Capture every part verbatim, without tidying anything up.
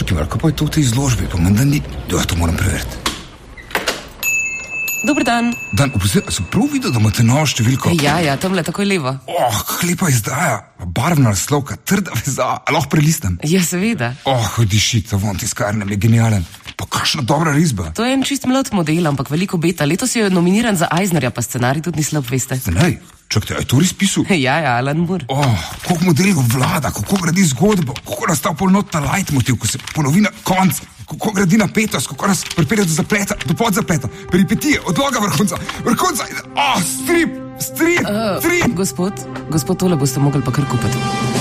Čakaj, malo, kako je to v tej izložbi? Pa menda ni... Ja, to moram preveriti. Dober dan. Dan, oprostite, sem prav videl, da imate novo številko? Ja, ja, tamle takoj levo. Oh, kak lepa izdaja. Barvna naslovka, trda vezava. A lahko prelistam? Ja, seveda. Oh, diši, ta von tiskarnem je genialen. Pa kakšna dobra risba. To je en čist mlad model, ampak veliko beta. Letos je nominiran za Eisnerja, pa scenarij tudi ni slab, veste. Scenarij? Čakajte, a je to res pisal? Ja, ja, Alan Moore. Oh, koliko modelov vlada, kako gradi zgodbo, kako nastav polnota leitmotiv, ko se ponovi na konc, kako gradi napetost, kako nas pripelje do zapleta, do podzapleta, peripetije, odloga vrhunca, vrhunca, oh, strip, strip, uh, strip. Gospod, gospod, tole boste mogli pa kar kupiti.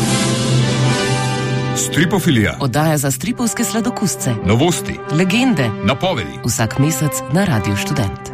Stripofilija. Oddaja za stripovske sladokusce. Novosti. Legende. Napovedi. Vsak mesec na Radiu Študent.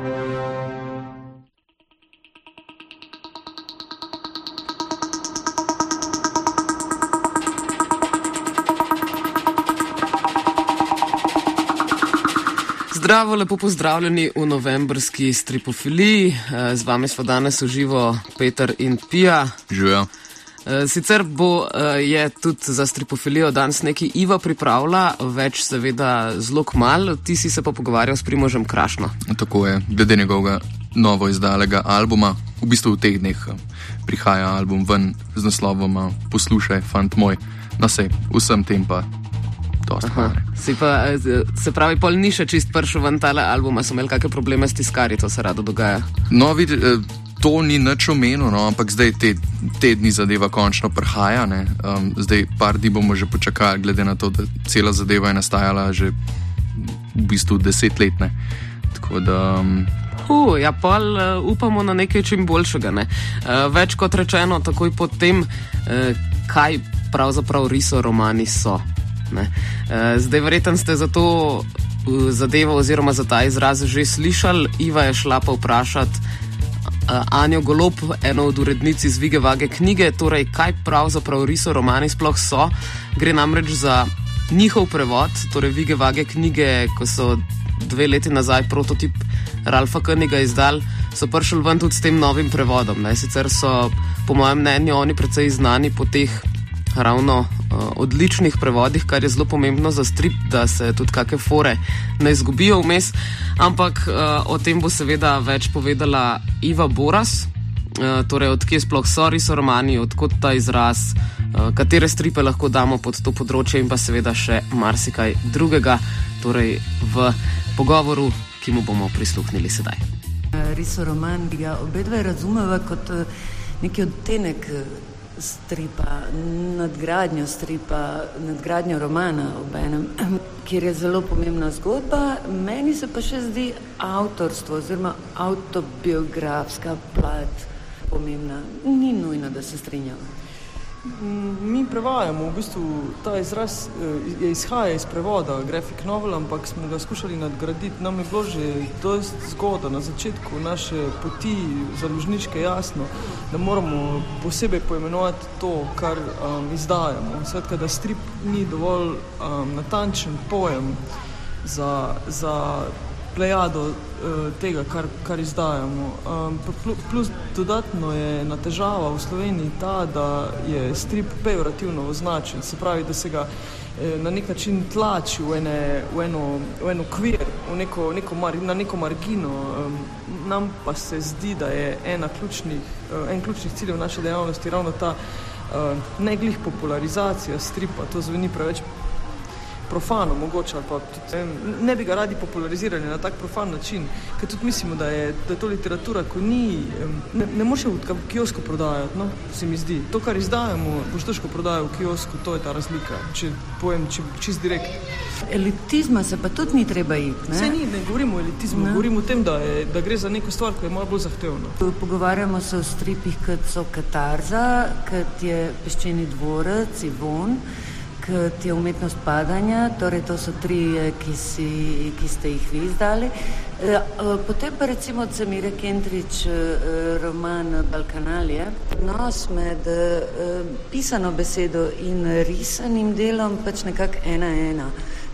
Zdravo, lepo pozdravljeni v novembrski stripofiliji. Z vami smo danes v živo Peter in Pija. Živijo. Sicer bo je tudi za stripofilijo danes neki Iva pripravila, več seveda zelo kmalu, ti si se pa pogovarjal s Primožem Krašno. Tako je, glede njegovega novo izdalega albuma, v bistvu v teh dneh prihaja album ven z naslovom Poslušaj, fant moj, no sej, vsem tem pa Si pa, se pravi, pol ni še čist pršel ven tale albuma, so imeli kakšne probleme s tiskarji, to se rado dogaja. No, vidi, to ni nič omenil, no, ampak zdaj te, te dni zadeva končno prihaja, ne. Um, zdaj par dni bomo že počakali, glede na to, da cela zadeva je nastajala že v bistvu deset let, ne. Tako da... Um, Uh, ja, pol uh, upamo na nekaj čim boljšega, ne. Uh, več kot rečeno, takoj po tem, uh, kaj pravzaprav risoromani so. Ne. Zdaj, verjetno ste za to zadevo oziroma za ta izraz že slišali. Iva je šla pa vprašati Anjo Golob, eno od urednic iz Vige Vage knjige, torej kaj pravzaprav risoromani sploh so. Gre namreč za njihov prevod, torej Vige Vage knjige, ko so dve leti nazaj prototip Ralfa Königa izdali, so prišli ven tudi s tem novim prevodom. Ne. Sicer so, po mojem mnenju, oni precej znani po teh ravno uh, odličnih prevodih, kar je zelo pomembno za strip, da se tudi kakšne fore ne izgubijo vmes, ampak uh, o tem bo seveda več povedala Iva Boras, uh, torej odkje sploh so risoromani, odkot ta izraz, uh, katere stripe lahko damo pod to področje in pa seveda še marsikaj drugega, torej v pogovoru, ki mu bomo prisluhnili sedaj. Risoroman, ga obedve razumeva kot neki odtenek stripa, nadgradnjo stripa, nadgradnjo romana obenem, kjer je zelo pomembna zgodba. Meni se pa še zdi avtorstvo oziroma avtobiografska plat pomembna. Ni nujno, da se strinjamo. Mi prevajamo, v bistvu ta izraz je izhaja iz prevoda graphic novel, ampak smo ga skušali nadgraditi. Nam je bilo že dosti zgodaj na začetku naše poti založniške jasno, da moramo posebej poimenovati to, kar um, izdajamo. Svetka, da strip ni dovolj um, natančen pojem za, za plejado uh, tega, kar, kar izdajamo. Um, plus, plus dodatno je na težava v Sloveniji ta, da je strip pejorativno označen, se pravi, da se ga eh, na nek način tlači v, ene, v, eno, v eno kvir, v neko, neko mar, na neko margino. Um, nam pa se zdi, da je ena ključnih, uh, en ključnih ciljev naše dejavnosti ravno ta uh, ne glih popularizacija stripa, to zveni preveč profano mogoče, ali pa tudi, ne bi ga radi popularizirali na tak profan način, ker tudi mislimo, da je, da je to literatura, ko ni, ne, ne moreš v kiosku prodajati, no, se mi zdi. To, kar izdajamo, boš težko prodajal v kiosku, to je ta razlika, če pojem če, čist direkt. Elitizma se pa tudi ni treba iti, ne? Se ni, ne govorimo o elitizmu, ne. Govorimo o tem, da, je, da gre za neko stvar, ko je malo bolj zahtevno. Pogovarjamo se o stripih, kot so Katarza, kot je Peščeni dvorec, Ivon, kot je Umetnost padanja, torej to so tri, ki, si, ki ste jih vi izdali. Potem pa recimo od Samire Kendrić roman Balkanalije. Odnos med pisano besedo in risanim delom pač nekako ena ena.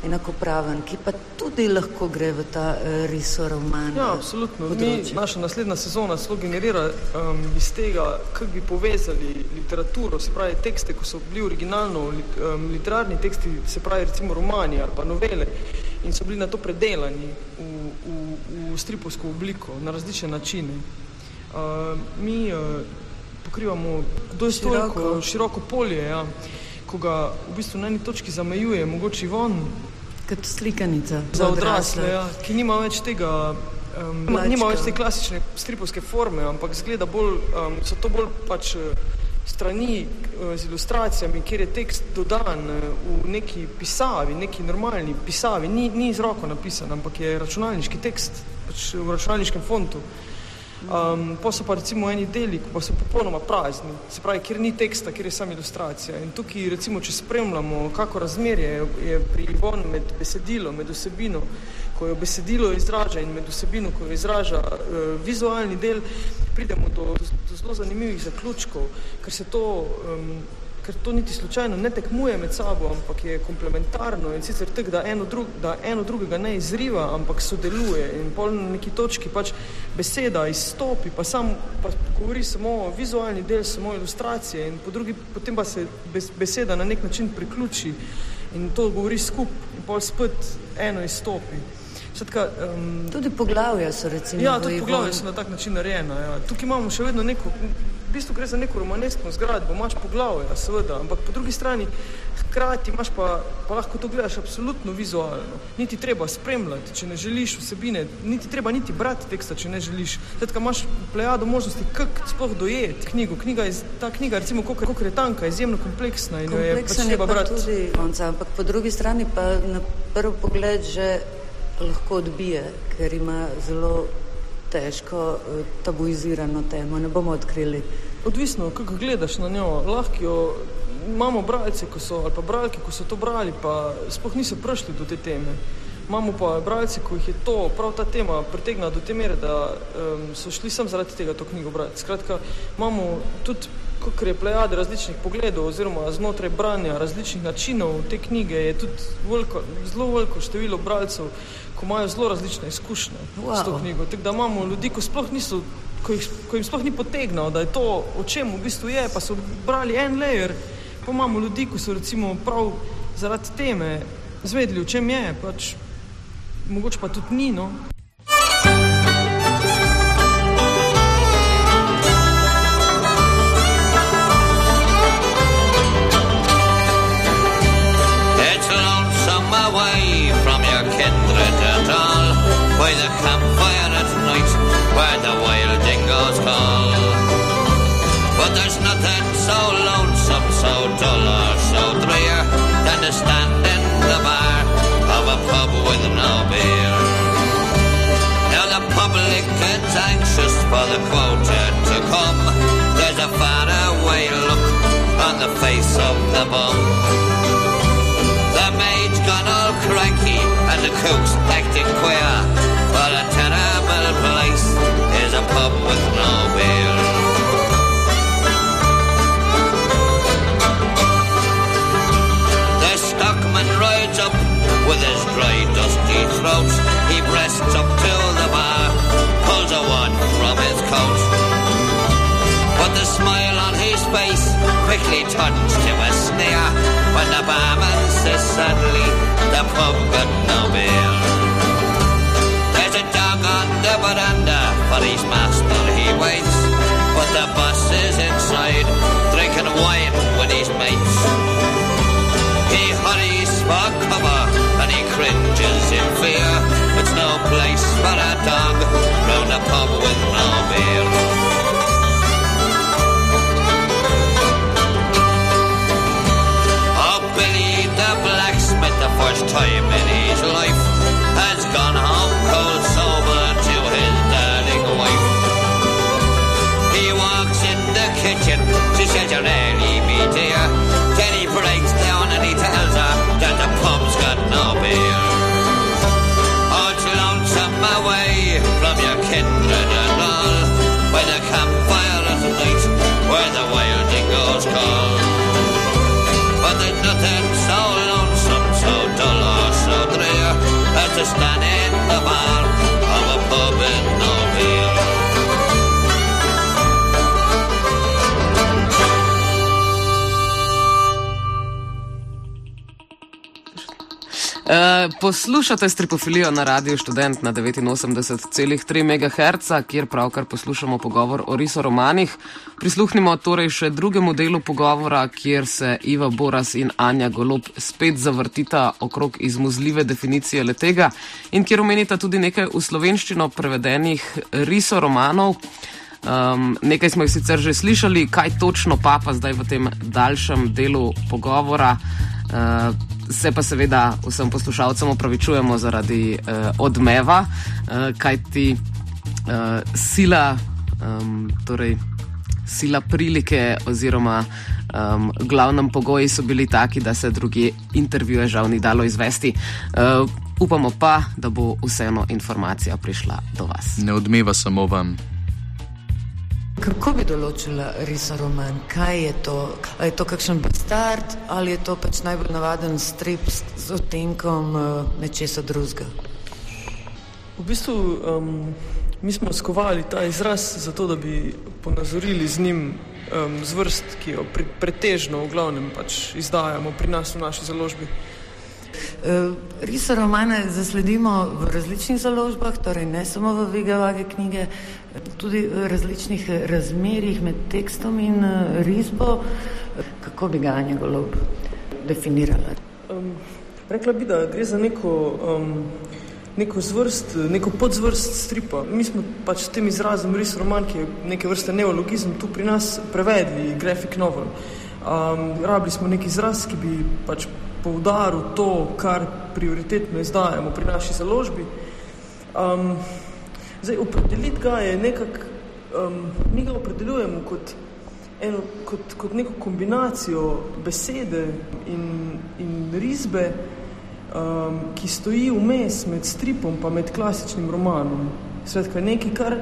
enakopraven, ki pa tudi lahko gre v ta uh, risoroman. Ja, absolutno. Mi, naša naslednja sezona zelo generira um, iz tega, kako bi povezali literaturo, se pravi tekste, ko so bili originalno um, literarni teksti, se pravi recimo romani ali pa novele, in so bili na to predelani v, v, v stripovsko obliko na različne načine. Uh, mi uh, pokrivamo dosti široko. široko polje, ja, ko ga v bistvu na eni točki zamejuje, mogoče von. Kot slikanica. Za odrasle, ja, ki nima več tega, um, nima več te klasične stripovske forme, ampak zgleda bolj, um, so to bolj pač strani uh, z ilustracijami, kjer je tekst dodan uh, v neki pisavi, neki normalni pisavi, ni, ni z roko napisan, ampak je računalniški tekst, pač v računalniškem fontu. Um, pa so pa recimo eni deli, ko pa so popolnoma prazni, se pravi, kjer ni teksta, kjer je sama ilustracija. In tukaj recimo, če spremljamo, kako razmerje je pri Ivonu med besedilo, med vsebino, ko jo besedilo izraža in med vsebino, ko jo izraža uh, vizualni del, pridemo do, do zelo zanimivih zaključkov, ker se to um, ker to niti slučajno ne tekmuje med sabo, ampak je komplementarno in sicer tak, da eno, drug, da eno drugega ne izriva, ampak sodeluje in pol na neki točki pač beseda izstopi, pa sam pa govori samo vizualni del, samo ilustracije in po drugi, potem pa se beseda na nek način priključi in to govori skup in pol spet eno izstopi. Sadka, um, tudi poglavja so recimo. Ja, tudi poglavja so na tak način narejena. Ja. Tukaj imamo še vedno neko, v bistvu gre za neko romaneskno zgradbo, imaš poglavja, seveda, ampak po drugi strani hkrati imaš pa, pa lahko to gledaš absolutno vizualno. Niti treba spremljati, če ne želiš vsebine, niti treba niti brati teksta, če ne želiš. Sadka, imaš plejado možnosti, kako sploh dojeti knjigo. Knjiga je, ta knjiga, recimo, koliko je tanka, izjemno kompleksna in jo je pač treba brati. Tudi konca, ampak po drugi strani pa na prvi pogled že lahko odbije, ker ima zelo težko tabuizirano temo, ne bomo odkrili. Odvisno, kako gledaš na njo, lahko jo imamo bralce, ko so, ali pa bralke, ko so to brali, pa sploh niso prišli do te teme. Imamo pa bralci, ko jih je to, prav ta tema pritegnila do te mere, da um, so šli sem zaradi tega to knjigo brati. Skratka, imamo tudi, kakor je plejade različnih pogledov oziroma znotraj branja različnih načinov te knjige, je tudi veliko, zelo veliko število bralcev, ko imajo zelo različne izkušnje wow. s to knjigo. Tako da imamo ljudi, ko sploh niso, ko, jih, ko jim sploh ni potegnal, da je to, o čem v bistvu je, pa so brali en layer, pa imamo ljudi, ko so recimo prav zaradi teme zvedeli, o čem je, pač mogoče pa tudi ni, no. Away from your kindred at all, by the campfire at night, where the wild dingoes call. But there's nothing so lonesome, so dull or so drear, than to stand in the bar of a pub with no beer. Now the public gets anxious for the quota to come. There's a far away look on the face of the bum. The maid's gone all cranky and the cook's acting queer, but a terrible place is a pub with no beer. The stockman rides up with his dry dusty throat. He breasts up to the bar, pulls a wad from his coat, but the smile on his face quickly turns to a sneer when the barman says suddenly the pub got no beer. There's a dog on the veranda for his master he waits, but the boss is inside drinking wine with his mates. He hurries for cover and he cringes in fear. It's no place for a dog round a pub with no beer. The first time in his life has gone home cold sober to his darling wife. He walks in the kitchen, she says you're early, me dear. Then he breaks down and he tells her that the pub's got no beer. Oh, it's lonesome away from your kindred and all, by the campfire at night where the wild dingoes call. But there's nothing so lonesome, so dull or so Uh, poslušate Stripofilijo na Radiu Študent na devetinosemdeset celih tri megaherca, kjer pravkar poslušamo pogovor o risoromanih. Prisluhnimo torej še drugemu delu pogovora, kjer se Iva Boras in Anja Golob spet zavrtita okrog izmuzljive definicije letega in kjer omenita tudi nekaj v slovenščino prevedenih risoromanov. Um, nekaj smo jih sicer že slišali, kaj točno pa pa zdaj v tem daljšem delu pogovora. Uh, se pa seveda vsem poslušalcem opravičujemo zaradi uh, odmeva, uh, kajti uh, sila, um, torej sila prilike oziroma um, glavnem pogoji so bili taki, da se drugi intervjuje žal ni dalo izvesti. Uh, upamo pa, da bo vseeno informacija prišla do vas. Ne odmeva samo vam. Kako bi določila risoroman? Kaj je to? A je to kakšen bastard ali je to pač najbolj navaden strip z, z odtenkom uh, nečesa drugega? V bistvu um, mi smo skovali ta izraz zato, da bi ponazorili z njim um, zvrst, ki jo pri, pretežno v glavnem pač izdajamo pri nas v naši založbi. Uh, risoromane zasledimo v različnih založbah, torej ne samo v Vigavage knjige, tudi v različnih razmerjih med tekstom in uh, risbo. Kako bi ga Anja Golob definirala? Um, rekla bi, da gre za neko, um, neko zvrst, neko podzvrst stripa. Mi smo pač s tem izrazom risoroman, ki je neke vrste neologizem, tu pri nas prevedli graphic novel. Um, rabili smo nek izraz, ki bi pač poudaril to, kar prioritetno izdajamo pri naši založbi. Um, zdaj, opredeliti ga je nekak, um, mi ga opredeljujemo kot, eno, kot, kot neko kombinacijo besede in, in risbe, um, ki stoji vmes med stripom pa med klasičnim romanom. Svetka, nekaj, kar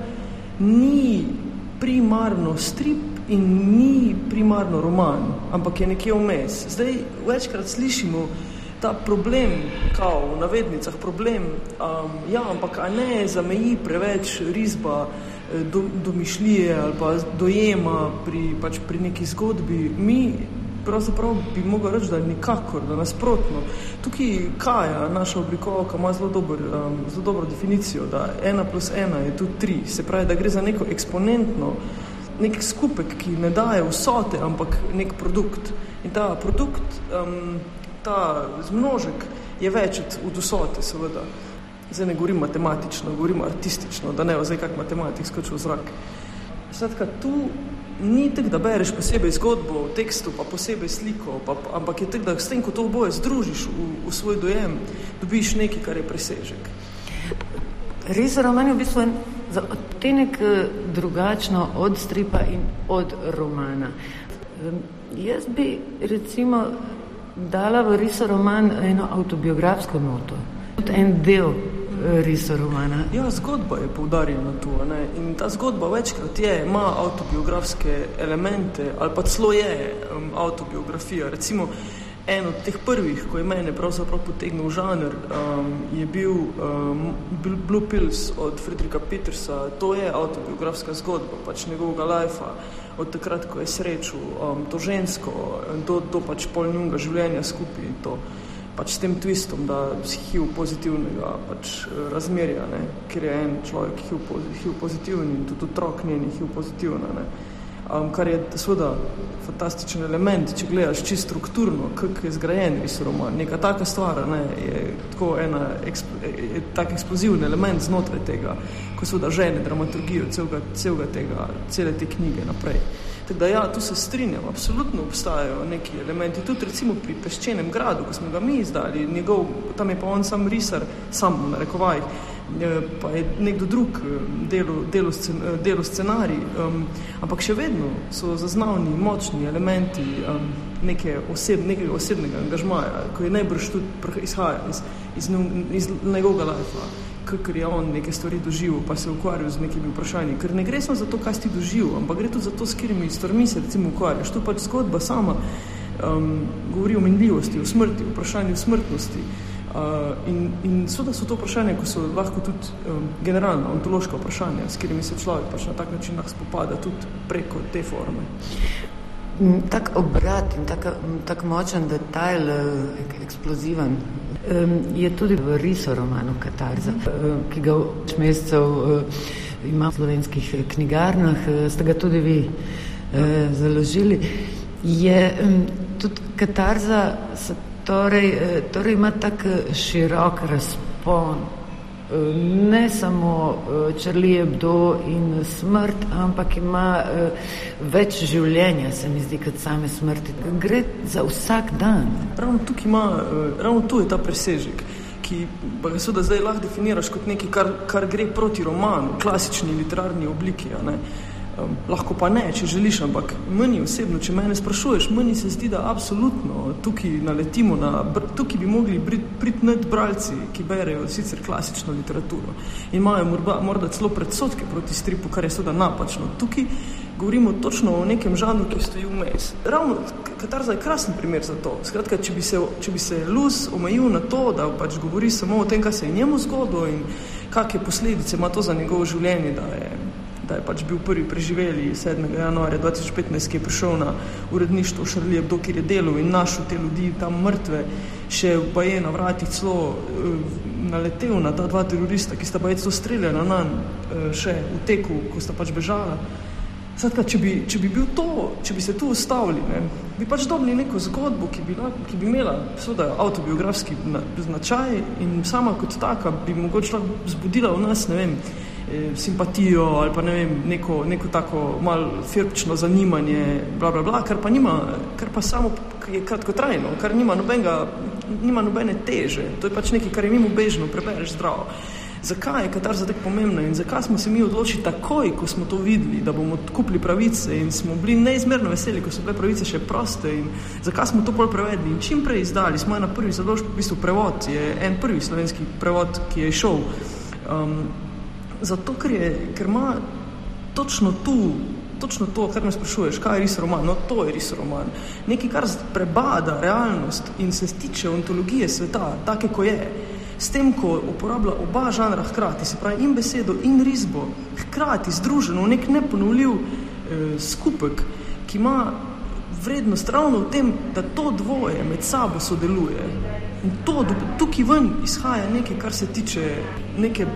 ni primarno strip in ni primarno roman, ampak je nekje vmes. Zdaj večkrat slišimo ta problem, kao v navednicah problem, um, ja, ampak a ne zameji preveč risba do, domišljije ali pa dojema pri, pač pri neki zgodbi. Mi pravzaprav bi mogel reči, da nikakor, da nasprotno. Tukaj Kaja, naša oblikovalka, ima zelo, dober, um, zelo dobro definicijo, da ena plus ena je tudi tri. Se pravi, da gre za neko eksponentno, nek skupek, ki ne daje vsote, ampak nek produkt. In ta produkt, um, ta zmnožek je več od vsote, seveda. Zdaj ne govorim matematično, govorim artistično, da ne bo zdaj kak matematik skočil v zrak. Svetka, tu ni tak, da bereš posebej zgodbo v tekstu, pa posebej sliko, pa, ampak je tak, da s tem, ko to oboje združiš v, v svoj dojem, dobiš nekaj, kar je presežek. Risoroman je v bistvu en za odtenek drugačno od stripa in od romana. Jaz bi recimo dala v risoroman eno avtobiografsko noto, tudi en del risoromana. Ja, zgodba je poudarjena tu, ne? In ta zgodba večkrat je, ima avtobiografske elemente, ali pa celo je um, avtobiografija. Recimo, en od teh prvih, ko je mene pravzaprav potegnil žanr, um, je bil um, Blue Pills od Friedricha Petersa. To je avtobiografska zgodba, pač njegovega lajfa, od takrat, ko je srečil um, to žensko, do, do pač pol njunga življenja skupaj in to. Pač s tem twistom, da si H I V pozitivnega pač razmerja, ne? Ker je en človek H I V pozitivni in tudi otrok njeni H I V pozitivna, ne? Um, kar je seveda fantastičen element, če gledaš čisto strukturno, kako je zgrajen risoroman. Neka taka stvar, ne, je tako ena eksp, je tak eksplozivni element znotraj tega, ko seveda žene dramaturgijo celega, celega tega, cele te knjige naprej. Tako da ja, tu se strinjam, absolutno obstajajo neki elementi. Tudi recimo pri Peščenem gradu, ko smo ga mi izdali, njegov, tam je pa on sam risar, sam v narekovajih, pa je nekdo drug delo, delo, scen, delo scenarij, um, ampak še vedno so zaznavni močni elementi um, neke oseb, nekega osebnega angažmaja, ko je najbrž tudi izhaja iz, iz, iz njegovega lajfa, kakor je on neke stvari doživel, pa se ukvarjal z nekimi vprašanji. Ker ne gre samo za to, kaj si doživel, ampak gre tudi za to, s katerimi stvarmi se recimo ukvarjaš. Tu pač zgodba sama um, govori o minljivosti, o smrti, o vprašanju smrtnosti. Uh, in, in seveda so to vprašanja, ko so lahko tudi um, generalna, ontološka vprašanja, s katerimi se človek pač na tak način spopada tudi preko te forme. Tak obrat in tak, tak močen detajl, eksploziven, je tudi v riso romanu Katarza, ki ga več mesecev ima v slovenskih knjigarnah, ste ga tudi vi založili. Je tudi Katarza torej, torej ima tak širok razpon, ne samo Charlie Hebdo in smrt, ampak ima več življenja, se mi zdi, kot same smrti. Gre za vsak dan. Ravno tukaj ima, ravno tu je ta presežek, ki pa ga seveda zdaj lahko definiraš kot nekaj, kar, kar gre proti romanu, klasični literarni obliki, a ne. Um, lahko pa ne, če želiš, ampak meni osebno, če mene sprašuješ, meni se zdi, da absolutno tukaj naletimo na, tukaj bi mogli priti nad bralci, ki berejo sicer klasično literaturo in imajo morda, morda celo predsodke proti stripu, kar je seveda napačno. Tukaj govorimo točno o nekem žanru, ki stoji vmes. Ravno Katarza je krasen primer za to. Skratka, če bi se, če bi se Luz omejil na to, da pač govori samo o tem, kaj se je njemu zgodilo in kakšne posledice ima to za njegovo življenje, da je da je pač bil prvi preživeli sedmega januarja dva tisoč petnajst, ki je prišel na uredništvo Charlie Hebdo, kjer je delal in našel te ljudi tam mrtve, še pa je na vratih celo uh, naletel na ta dva terorista, ki sta pa je celo streljala na nanj, uh, še v teku, ko sta pač bežala. Sadka, če bi, če bi bil to, če bi se tu ustavili, ne, bi pač dobili neko zgodbo, ki bi, ki bi imela seveda autobiografski značaj in sama kot taka bi mogoče vzbudila v nas, ne vem, simpatijo ali pa ne vem, neko, neko tako malo firpčno zanimanje, bla, bla, bla, kar pa nima, kar pa samo je kratkotrajno, kar nima nobenega, nima nobene teže. To je pač nekaj, kar je mimo bežno, prebereš zdravo. Zakaj je Katarza tako pomembna in zakaj smo se mi odločili takoj, ko smo to videli, da bomo kupili pravice in smo bili neizmerno veseli, ko so bile pravice še proste in zakaj smo to pol prevedli in čim prej izdali. Smo na prvi založb, v bistvu prevod, je en prvi slovenski prevod, ki je šel. Um, Zato, ker, je, ker ima točno tu, točno to, kar me sprašuješ, kaj je risoroman, no to je risoroman. Nekaj, kar prebada realnost in se stiče ontologije sveta, take, ko je. S tem, ko uporablja oba žanra hkrati, se pravi in besedo in risbo, hkrati združeno v nek neponovljiv eh, skupek, ki ima vrednost ravno v tem, da to dvoje med sabo sodeluje. In to, tukaj ven izhaja nekaj, kar se tiče neke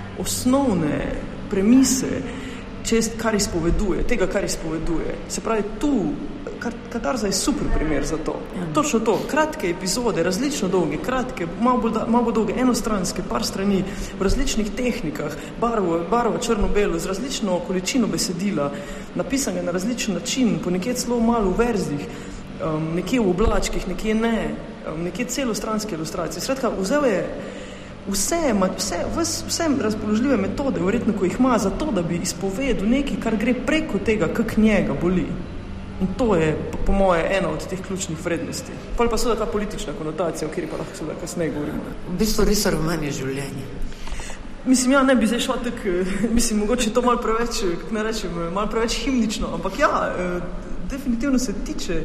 osnovne premise, čest, kar izpoveduje, tega, kar izpoveduje. Se pravi, tu, Katarza je super primer za to. Točno to, kratke epizode, različno dolge, kratke, malo bolj, malo bolj dolge, enostranske, par strani, v različnih tehnikah, barvo, barvo črno-belo, z različno količino besedila, napisane na različen način, po nekje celo malo v verzih, um, nekje v oblačkih, nekje ne, um, nekje celostranske ilustracije. Skratka, vzel je Vse, vse, vse razpoložljive metode, verjetno, ko jih ima, za to, da bi izpovedal nekaj, kar gre preko tega, kak njega boli. In to je, po, po moje, ena od teh ključnih vrednosti. Pol pa seveda ta politična konotacija, o kateri pa lahko seveda kasneje govorimo. V bistvu risoroman je življenje. Mislim, ja, ne bi zdaj šla tak, mislim, mogoče to malo preveč, kako ne rečem, malo preveč himnično, ampak ja, definitivno se tiče.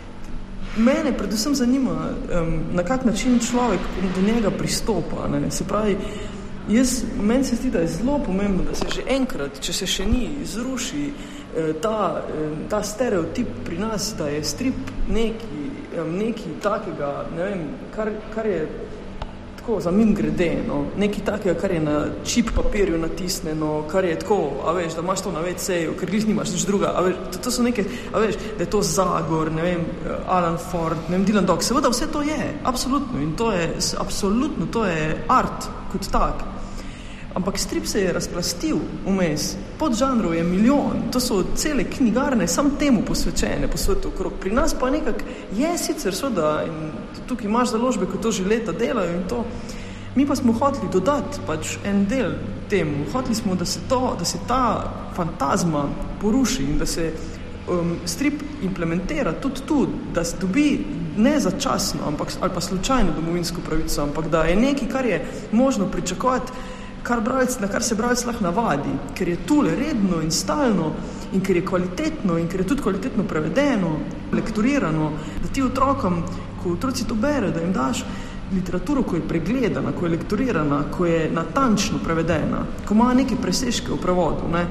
Mene predvsem zanima, um, na kak način človek do njega pristopa. Ne? Se pravi, jaz, meni se zdi, da je zelo pomembno, da se že enkrat, če se še ni, zruši eh, ta, eh, ta stereotip pri nas, da je strip neki, eh, neki takega, ne vem, kar, kar je tako za min grede, no? Nekaj takega, kar je na čip papirju natisneno, kar je tako, a veš, da imaš to na ve ceju, ker glih nimaš nič druga, a veš, to, to so neke, a veš, da je to Zagor, ne vem, Alan Ford, ne vem, Dylan Dog, seveda vse to je, absolutno, in to je, absolutno, to je art kot tak. Ampak strip se je razplastil vmes, podžanrov je milijon, to so cele knjigarne, sam temu posvečene po svetu okrog. Pri nas pa nekak je sicer seveda, in tukaj imaš založbe, ko to že leta delajo in to, mi pa smo hoteli dodati pač en del temu, hoteli smo, da se, to, da se ta fantazma poruši in da se um, strip implementira tudi tu, da se dobi ne začasno, ampak, ali pa slučajno domovinsko pravico, ampak da je nekaj, kar je možno pričakovati, Kar bralc, na kar se bralc lahko navadi, ker je tule redno in stalno in ker je kvalitetno in ker je tudi kvalitetno prevedeno, lektorirano, da ti otrokom, ko otroci to bere, da jim daš literaturo, ko je pregledana, ko je lektorirana, ko je natančno prevedena, ko ima neke presežke v prevodu, ne,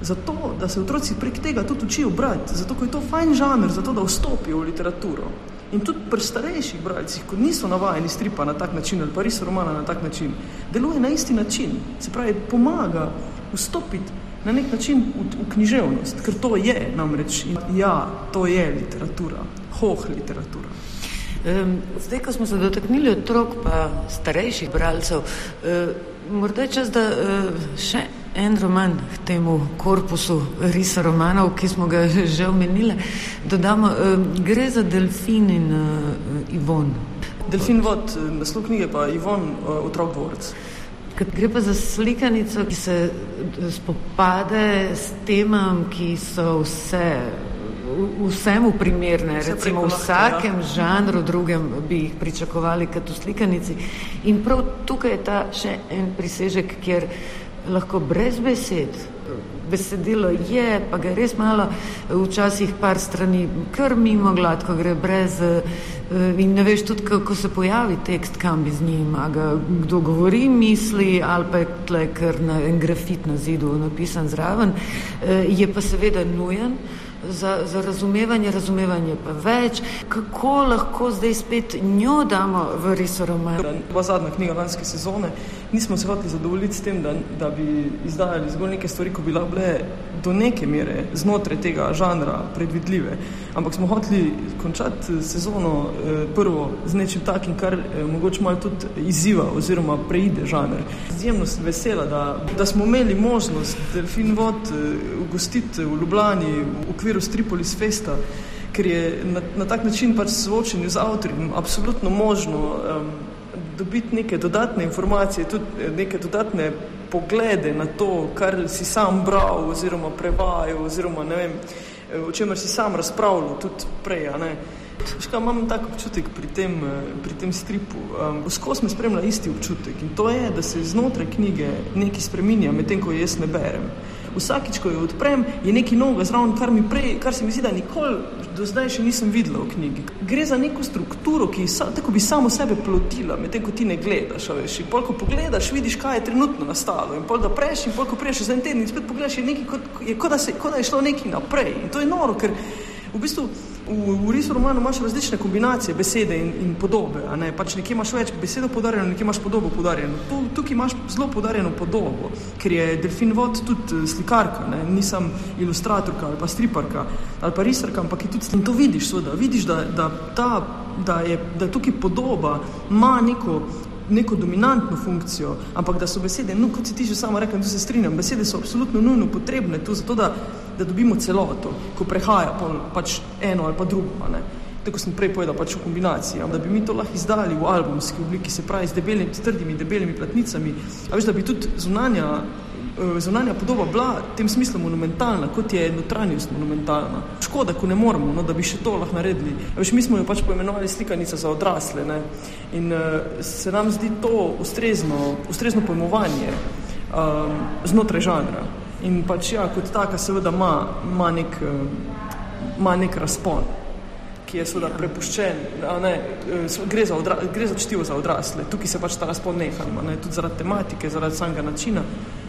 zato, da se otroci prek tega tudi učijo brati, zato, ko je to fajn žanr, zato, da vstopijo v literaturo. In tudi pri starejših bralcih, ko niso navajeni stripa na tak način ali pa riso romana na tak način, deluje na isti način. Se pravi, pomaga vstopiti na nek način v, v književnost, ker to je namreč, ja, to je literatura, hoh literatura. Um, zdaj, ko smo se dotaknili otrok pa starejših bralcev, uh, morda je čas, da uh, še en roman k temu korpusu risa romanov, ki smo ga že omenili, dodamo. Uh, gre za Delfin in uh, Ivon. Delfin vod, naslov knjige pa Ivon, uh, otrok dvorec. Gre pa za slikanico, ki se spopade s temam, ki so vse vsemu primerne, recimo v vsakem žanru drugem bi jih pričakovali kot v slikanici. In prav tukaj je ta še en prisežek, kjer lahko brez besed, besedilo je, pa ga res malo, včasih par strani kar mimo gladko gre brez in ne veš tudi, kako se pojavi tekst, kam bi z njim, a ga kdo govori, misli, ali pa je tle kar na en grafit na zidu napisan zraven, je pa seveda nujen Za, za razumevanje, razumevanje pa več. Kako lahko zdaj spet njo damo v risoroman? Bila zadnja knjiga lanske sezone, nismo se hoteli zadovoljiti s tem, da, da bi izdajali zgolj neke stvari, ko bi lahko bile do neke mere znotraj tega žanra predvidljive. Ampak smo hoteli končati sezono eh, prvo z nečim takim, kar eh, mogoče malo tudi izziva oziroma preide žanr. Izjemno sem vesela, da, da smo imeli možnost Delfin vod eh, ugostiti v Ljubljani v okviru Stripolis Festa, ker je na, na tak način pač soočenju z avtorjem absolutno možno um, dobiti neke dodatne informacije, tudi neke dodatne poglede na to, kar si sam bral oziroma prevajal oziroma ne vem, o čemer si sam razpravljal tudi prej, a ne. Škaj, imam tak občutek pri tem, pri tem stripu. Um, skozi me spremlja isti občutek in to je, da se znotraj knjige nekaj spreminja, medtem ko jaz ne berem. Vsakič, ko jo odprem, je nekaj novega zraven, kar mi prej, kar se mi zdi, da nikoli do zdaj še nisem videla v knjigi. Gre za neko strukturo, ki sa, tako bi samo sebe plotila, medtem ko ti ne gledaš, veš. In pol, ko pogledaš, vidiš, kaj je trenutno nastalo. In pol, da preš, in pol, ko prejš za en teden in spet pogledaš, je nekaj, kot, je, kot, da se, kot da je šlo nekaj naprej. In to je noro, ker v bistvu v, v risu romanu imaš različne kombinacije besede in, in podobe, a ne, pač nekje imaš več besedo podarjeno, nekje imaš podobo podarjeno. Tu, tukaj imaš zelo podarjeno podobo, ker je Delfin vod tudi slikarka, ne, nisem ilustratorka ali pa striparka ali pa risarka, ampak je tudi in to vidiš, seveda, vidiš, da, da, ta, da, je, da tukaj podoba ima neko neko dominantno funkcijo, ampak da so besede, no, kot si ti že sama rekla, tu se strinjam, besede so absolutno nujno potrebne tu zato, da, da dobimo celoto, ko prehaja pol, pač eno ali pa drugo, ne. Tako sem prej povedal, pač v kombinaciji, da bi mi to lahko izdali v albumski obliki, se pravi z debelimi, s trdimi, debelimi platnicami, a veš, da bi tudi zunanja zunanja podoba bila v tem smislu monumentalna, kot je notranjost monumentalna. Škoda, ko ne moramo, no, da bi še to lahko naredili. Veš, mi smo jo pač poimenovali slikanica za odrasle, ne? In uh, se nam zdi to ustrezno, ustrezno pojmovanje um, znotraj žanra. In pač ja, kot taka seveda ima, ima, nek, uh, ima nek razpon, ki je seveda prepuščen, a ne, gre za, odra, gre za čtivo za odrasle. Tukaj se pač ta razpon neha, ne? Tudi zaradi tematike, zaradi samega načina.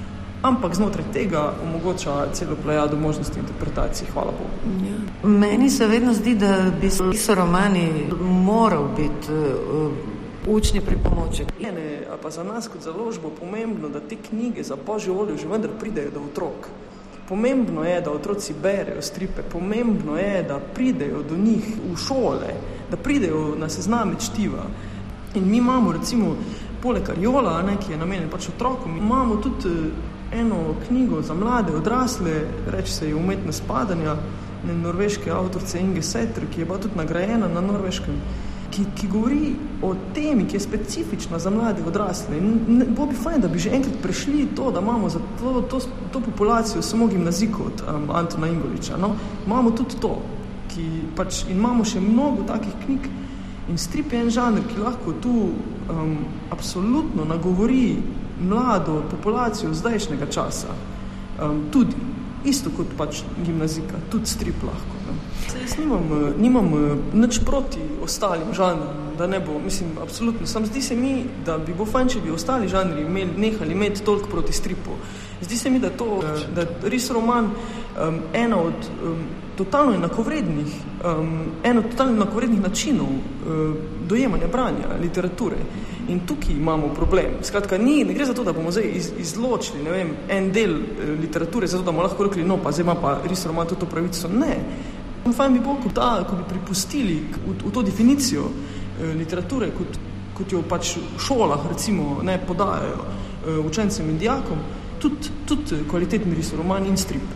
Ampak znotraj tega omogoča celo plejado možnosti interpretacij, hvala Bogu. Ja. Meni se vedno zdi, da bi risoromani moral biti uh, učni pripomoček. Mene, a pa za nas kot založbo pomembno, da te knjige za Božjo voljo že vendar pridejo do otrok. Pomembno je, da otroci berejo stripe, pomembno je, da pridejo do njih v šole, da pridejo na sezname čtiva. In mi imamo recimo poleg Ariola, ne, ki je namenjen pač otrokom, imamo tudi eno knjigo za mlade, odrasle, reče se je Umetnost padanja, norveške avtorice Inge Sæther, ki je bila tudi nagrajena na Norveškem, ki, ki govori o temi, ki je specifična za mlade odrasle. In bo bi fajn, da bi že enkrat prešli to, da imamo za to, to, to populacijo samo gimnazijko od um, Antona Ingoliča. No? Imamo tudi to, ki pač, in imamo še mnogo takih knjig. In strip je en žanr, ki lahko tu um, absolutno nagovori mlado populacijo zdajšnjega časa. Um, tudi, isto kot pač gimnazika, tudi strip lahko. Ne? Jaz nimam, nimam nič proti ostalim žanrom, da ne bo, mislim, absolutno. Sam zdi se mi, da bi bo fajn, če bi ostali žanri imeli, nehali imeti toliko proti stripu. Zdi se mi, da to, da res roman um, ena od um, totalno enakovrednih, um, eno od totalno enakovrednih načinov um, dojemanja branja literature. In tukaj imamo problem. Skratka, ni, ne gre za to, da bomo zdaj iz, izločili, ne vem, en del e, literature, zato da bomo lahko rekli, no, pa zdaj ima pa res roman to pravico. Ne. Fajn bi bilo, ko, ta, ko bi pripustili v, v to definicijo e, literature, kot, kot jo pač v šolah, recimo, ne podajajo e, učencem in dijakom, tudi, tudi kvalitetni res roman in strip.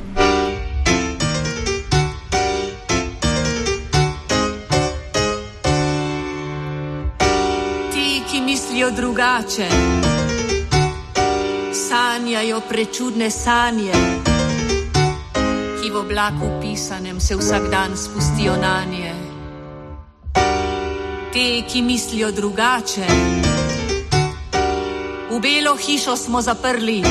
Mislijo drugače, sanjajo prečudne sanje, ki v oblaku pisanem se vsak dan spustijo nanje. Te, ki mislijo drugače, v belo hišo smo zaprli,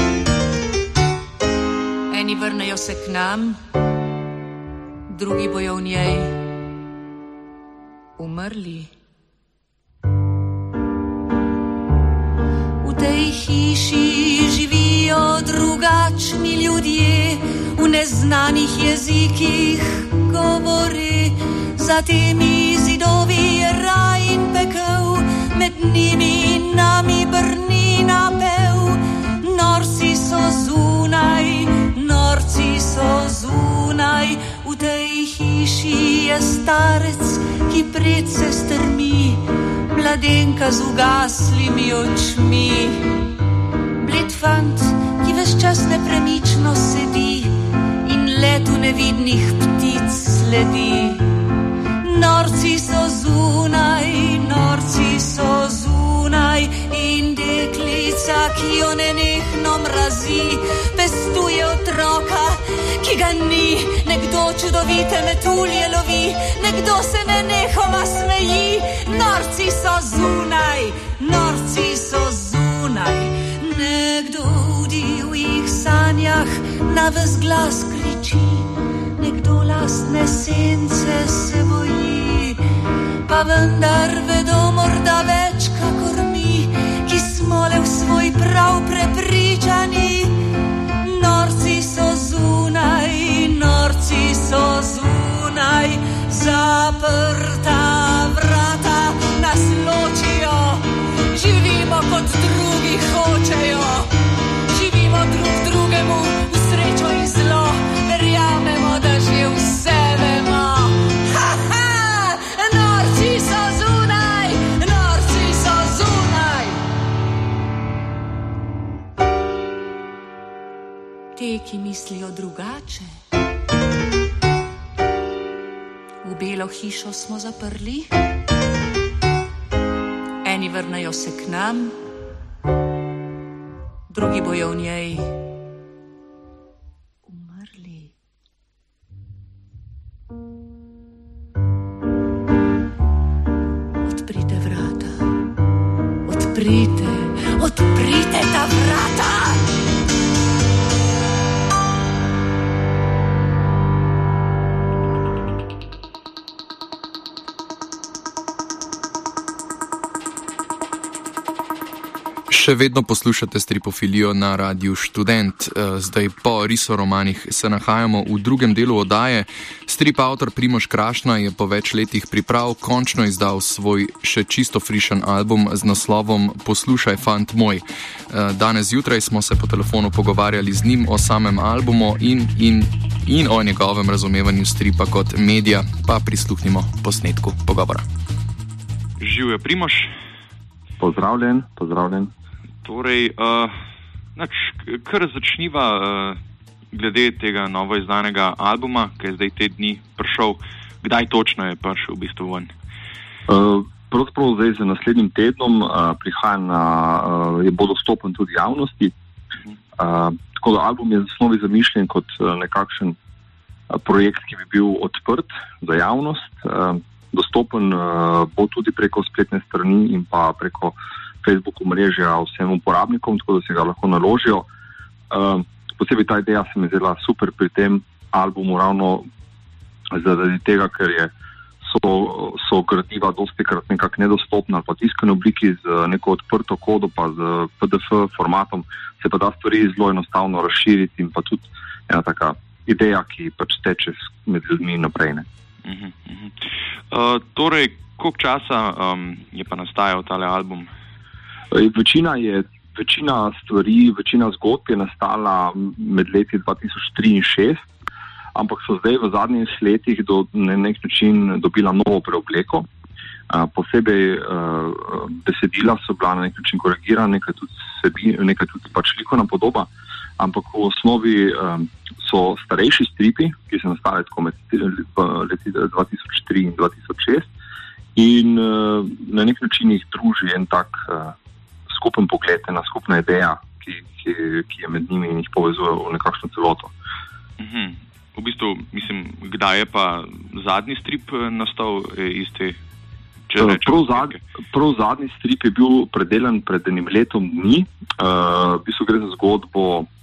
eni vrnejo se k nam, drugi bojo v njej umrli. V tej hiši živijo drugačni ljudje, v neznanih jezikih govori, za temi zidovi je raj in pekel, med njimi in nami brni napev. Norci so zunaj, norci so zunaj, v tej hiši je starec, ki pred se strmi, mladenka z ugaslimi očmi. Bled fant, ki ves čas nepremično sedi in letu nevidnih ptic sledi. Norci so zunaj, norci so zunaj in deklica, ki jo nenehno mrazi, pestuje otroka, ki ga ni. Nekdo čudovite metulje lovi, nekdo se nenehoma smeji. Norci so zunaj, norci so zunaj. Nekdo v divjih sanjah na ves glas kriči, nekdo lastne sence se boji, pa vendar vedo morda več kakor mi, ki smo le v svoj prav prepričani. Norci so zunaj, norci so zunaj, zaprta vrata nas ločijo, živimo kot drugi hočejo, živimo drug drugemu v srečo in zlo, verjamemo, da že vse vemo. Ha, ha, norci so zunaj, norci so zunaj. Te, ki mislijo drugače, v belo hišo smo zaprli, eni vrnejo se k nam, drugi bojo v njej umrli. Odprite vrata, odprite, odprite ta vrata. Še vedno poslušate Stripofilijo na Radiu Študent. Zdaj po risoromanih se nahajamo v drugem delu oddaje. Strip avtor Primož Krašna je po več letih priprav končno izdal svoj še čisto frišen album z naslovom Poslušaj, fant moj. Danes zjutraj smo se po telefonu pogovarjali z njim o samem albumu in, in, in o njegovem razumevanju stripa kot medija, pa prisluhnimo posnetku pogovora. Živ je Primož. Pozdravljen, pozdravljen. Torej, uh, nač, kar začniva uh, glede tega novo izdanega albuma, ki je zdaj te dni prišel. Kdaj točno je prišel v bistvu ven? Uh, pravzaprav zdaj z naslednjim tednom uh, prihaja na, uh, je bo dostopen tudi javnosti. Uh, tako da album je v osnovi zamišljen kot uh, nekakšen uh, projekt, ki bi bil odprt za javnost. Uh, dostopen uh, bo tudi preko spletne strani in pa preko Facebook omrežja vsem uporabnikom, tako da se ga lahko naložijo. Uh, posebej ta ideja se mi zdela super pri tem albumu, ravno zaradi tega, ker je, so, so gradiva dosti krat nekako nedostopna ali pa tiskane obliki z neko odprto kodo pa z P D F formatom, se pa da stvari zelo enostavno razširiti in pa tudi ena taka ideja, ki pač teče med ljudmi naprej. Ne. Uh-huh, uh-huh. Uh, torej, koliko časa um, je pa nastajal tale album? Večina je Večina stvari, večina zgodb je nastala med leti dva tisoč tri in dva tisoč šest, ampak so zdaj v zadnjih letih do, na nek način dobila novo preobleko. Uh, posebej uh, besedila so bila na nek način korigirana, nekaj tudi, sebi, nekaj tudi pač likovna podoba, ampak v osnovi um, so starejši stripi, ki so nastali tako med leti dva tisoč tri in dva tisoč šest in uh, na nek način jih druži en tak uh, skupen pogled, ena skupna ideja, ki, ki, ki je med njimi in jih povezuje v nekakšno celoto. Uh-huh. V bistvu, mislim, kdaj je pa zadnji strip nastal iz te, če rečem? Prav, zad, prav zadnji strip je bil predelan pred enim letom dni. Uh, v bistvu gre za zgodbo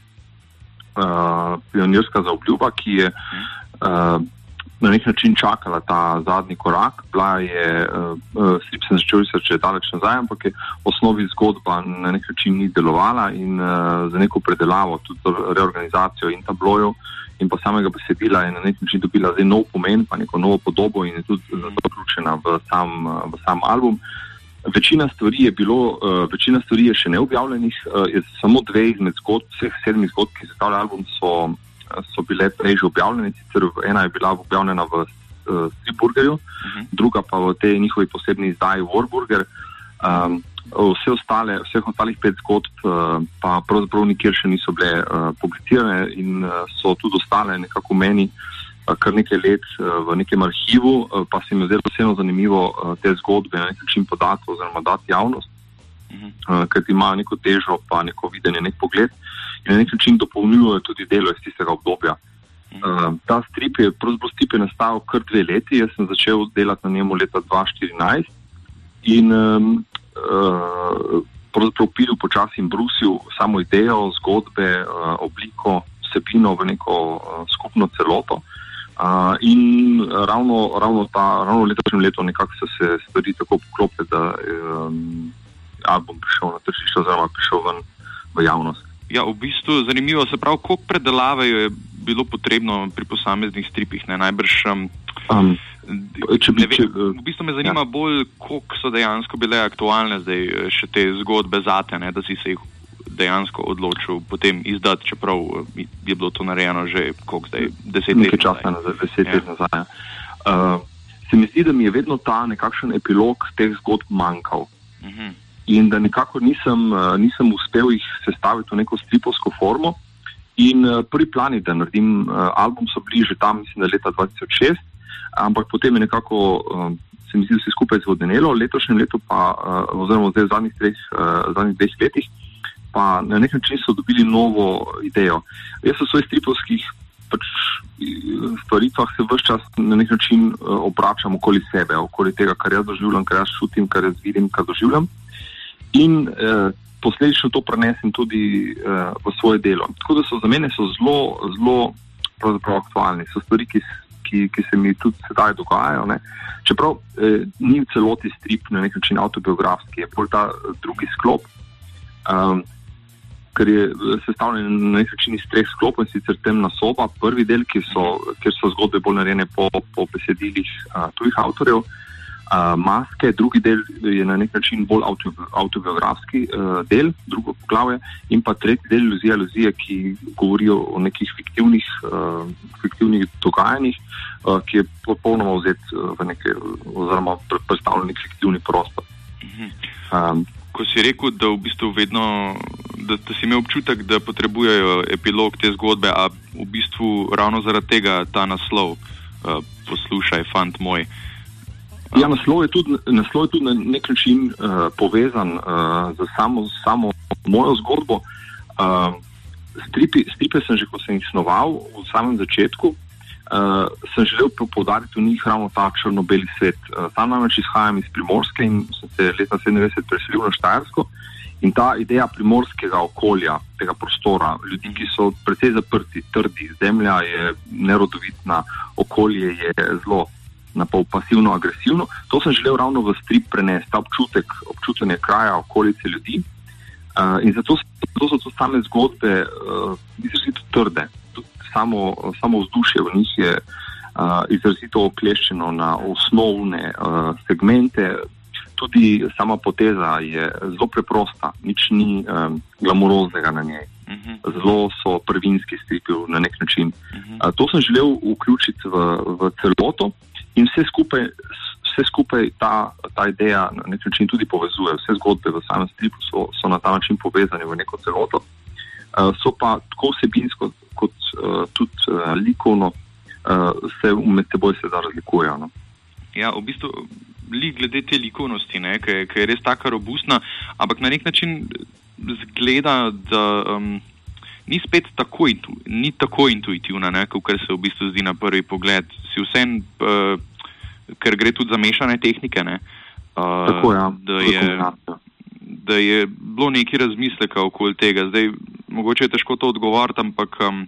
uh, Pionirska zaobljuba, ki je uh, na nek način čakala ta zadnji korak. Bila je, uh, strip sem začel research daleč nazaj, ampak je v osnovi zgodba na nek način ni delovala in uh, za neko predelavo, tudi reorganizacijo in tablojev in pa samega besedila je na nek način dobila zdaj nov pomen, pa neko novo podobo in je tudi zato vključena v sam, v sam album. Večina stvari je bilo, uh, večina stvari je še neobjavljenih, uh, je samo dve izmed zgodb, vseh sedmih zgodb, ki sestavljajo album, so so bile prej že objavljene, sicer ena je bila objavljena v uh, Stripburgerju, uh-huh. druga pa v tej njihovi posebni izdaji Warburger. Um, vse ostale, vseh ostalih pet zgodb uh, pa pravzaprav nikjer še niso bile uh, publicirane in uh, so tudi ostale nekako meni uh, kar nekaj let uh, v nekem arhivu, uh, pa se mi je zdelo vseeno zanimivo uh, te zgodbe na nek način podati oziroma dati javnost, uh-huh. uh, ker imajo neko težo pa neko videnje, nek pogled. In na nek način dopolnjujejo tudi delo iz tistega obdobja. Uh, ta strip je, pravzaprav strip je nastal kar dve leti, jaz sem začel delati na njemu leta dva tisoč štirinajst in um, uh, pravzaprav pilil počasi in brusil samo idejo, zgodbe, uh, obliko, vsebino v neko uh, skupno celoto. Uh, in ravno, ravno, ta, ravno v letošnjem letu nekako so se stvari tako poklopile, da je um, album prišel na tržišče oziroma prišel ven v javnost. Ja, v bistvu zanimivo, se pravi, koliko predelave je bilo potrebno pri posameznih stripih, ne, najbrž, um, um, če bi, ne ve, če, v bistvu me zanima ja. bolj, koliko so dejansko bile aktualne zdaj še te zgodbe zate, ne, da si se jih dejansko odločil potem izdati, čeprav je bilo to narejeno že, koliko zdaj, deset let nazaj. Nekaj časa nazaj, deset ja. let nazaj. Uh, se mi zdi, da mi je vedno ta nekakšen epilog teh zgodb manjkal. Uh-huh. In da nekako nisem, nisem uspel jih sestaviti v neko stripovsko formo in prvi plani, da naredim album, so bili že tam, mislim, da leta dva tisoč šest, ampak potem je nekako, se mi zdi, vse skupaj zvodenelo, letošnjem letu pa, oziroma zdaj v zadnjih treh, zadnjih dveh letih, pa na nek način so dobili novo idejo. Jaz v svojih stripovskih pač stvaritvah se vse čas na nek način obračam okoli sebe, okoli tega, kar jaz doživljam, kar jaz čutim, kar jaz vidim, kar doživljam. In eh, posledično to prenesem tudi eh, v svoje delo. Tako da so za mene so zelo, zelo pravzaprav aktualni. So stvari, ki, ki, ki se mi tudi sedaj dogajajo. Ne. Čeprav eh, ni v celoti strip na nek način autobiografski, je bolj ta drugi sklop, um, ker je sestavljen na nek način iz treh sklopov, in sicer Temna soba, prvi del, kjer so, kjer so zgodbe bolj narejene po, po besedilih uh, tujih avtorjev, Uh, Maske, drugi del je na nek način bolj auto, autobiografski uh, del, drugo poglavje, in pa tretji del Iluzija, iluzije, ki govorijo o nekih fiktivnih, uh, fiktivnih dogajanjih, uh, ki je popolnoma vzet uh, v neke, oziroma predstavljen nek fiktivni prostor. Um, Ko si rekel, da v bistvu vedno, da, da si imel občutek, da potrebujejo epilog te zgodbe, a v bistvu ravno zaradi tega ta naslov, uh, poslušaj, fant moj. Ja, naslov je tudi, naslov je tudi na nek način uh, povezan uh, z samo, samo mojo zgodbo. Uh, stripi, stripe sem že, ko sem jih snoval v samem začetku, uh, sem želel poudariti v njih ravno ta črno-beli svet. Uh, sam namreč izhajam iz Primorske in sem se leta sedemdeset preselil na Štajersko In ta ideja primorskega okolja, tega prostora, ljudi, ki so precej zaprti, trdi, zemlja je nerodovitna, okolje je zelo napol pasivno, agresivno, to sem želel ravno v strip prenesti, ta občutek, občutenje kraja, okolice ljudi. Uh, in zato, zato so to same zgodbe uh, izrazito trde. Tudi samo, samo vzdušje v njih je uh, izrazito okleščeno na osnovne uh, segmente. Tudi sama poteza je zelo preprosta, nič ni um, glamuroznega na njej. Uh-huh. Zelo so prvinski stripi na nek način. Uh-huh. Uh, to sem želel vključiti v, v celoto in vse skupaj, vse skupaj ta, ta ideja na nek način tudi povezuje. Vse zgodbe v samem stripu so, so na ta način povezane v neko celoto. Uh, so pa tako vsebinsko kot uh, tudi uh, likovno uh, se med seboj se da razlikujejo. No? Ja, v bistvu lik glede te likovnosti, ki je res taka robustna, ampak na nek način zgleda, da um, ni spet tako, intu, ni tako intuitivna, kar se v bistvu zdi na prvi pogled. Si vsem, uh, ker gre tudi za mešane tehnike, ne? Uh, tako, ja. da, je, da je bilo nekaj razmisleka okoli tega. Zdaj, mogoče je težko to odgovoriti, ampak um,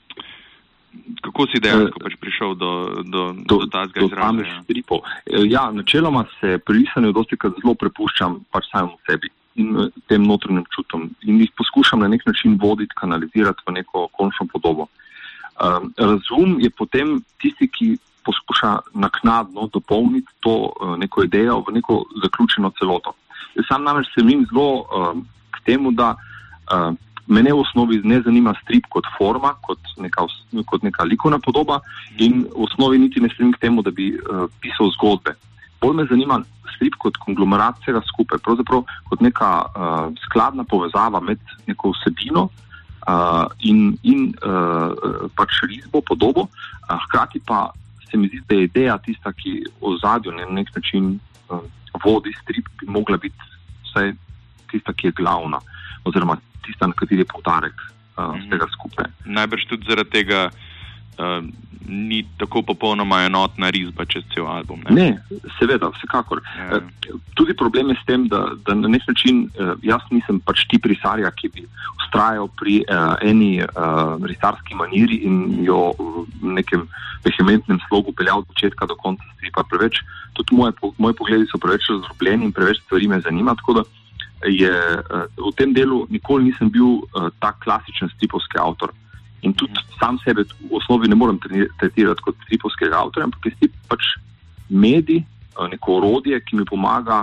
kako si dejansko pač prišel do, do, do, do tazga izraza? Ja? ja, načeloma se pri risanju dostikrat zelo prepuščam pač samemu sebi in tem notranjim čutom in jih poskušam na nek način voditi, kanalizirati v neko končno podobo. Um, razum je potem tisti, ki poskuša naknadno dopolniti to uh, neko idejo v neko zaključeno celoto. Jaz sam namreč se vnim zelo um, k temu, da uh, mene v osnovi ne zanima strip kot forma, kot neka, kot neka likovna podoba in v osnovi niti ne stremim k temu, da bi uh, pisal zgodbe. Bolj me zanima strip kot konglomerat vsega skupaj, pravzaprav kot neka uh, skladna povezava med neko vsebino uh, in, in uh, pač risbo, podobo, uh, hkrati pa se mi zdi, da je ideja tista, ki v ozadju na nek način uh, vodi strip, bi mogla biti vsaj tista, ki je glavna, oziroma tista, na kateri je poudarek uh, mm-hmm. tega skupaj. Najbrž tudi zaradi tega uh, ni tako popolnoma enotna risba čez cel album. Ne, ne seveda, vsekakor. Ja. Uh, tudi problem je s tem, da, da na nek način uh, jaz nisem pač tip risarja, ki bi vztrajal pri uh, eni uh, risarski maniri in jo v nekem vehementnem slogu peljal od začetka do konca stripa. Preveč, tudi moje, moje pogledi so preveč razdrobljeni in preveč stvari me zanima, tako da je v tem delu nikoli nisem bil uh, tak klasičen stripovski avtor. In tudi mm. sam sebe v osnovi ne morem tretirati kot stripovskega avtorja, ampak je strip pač medij, uh, neko orodje, ki mi pomaga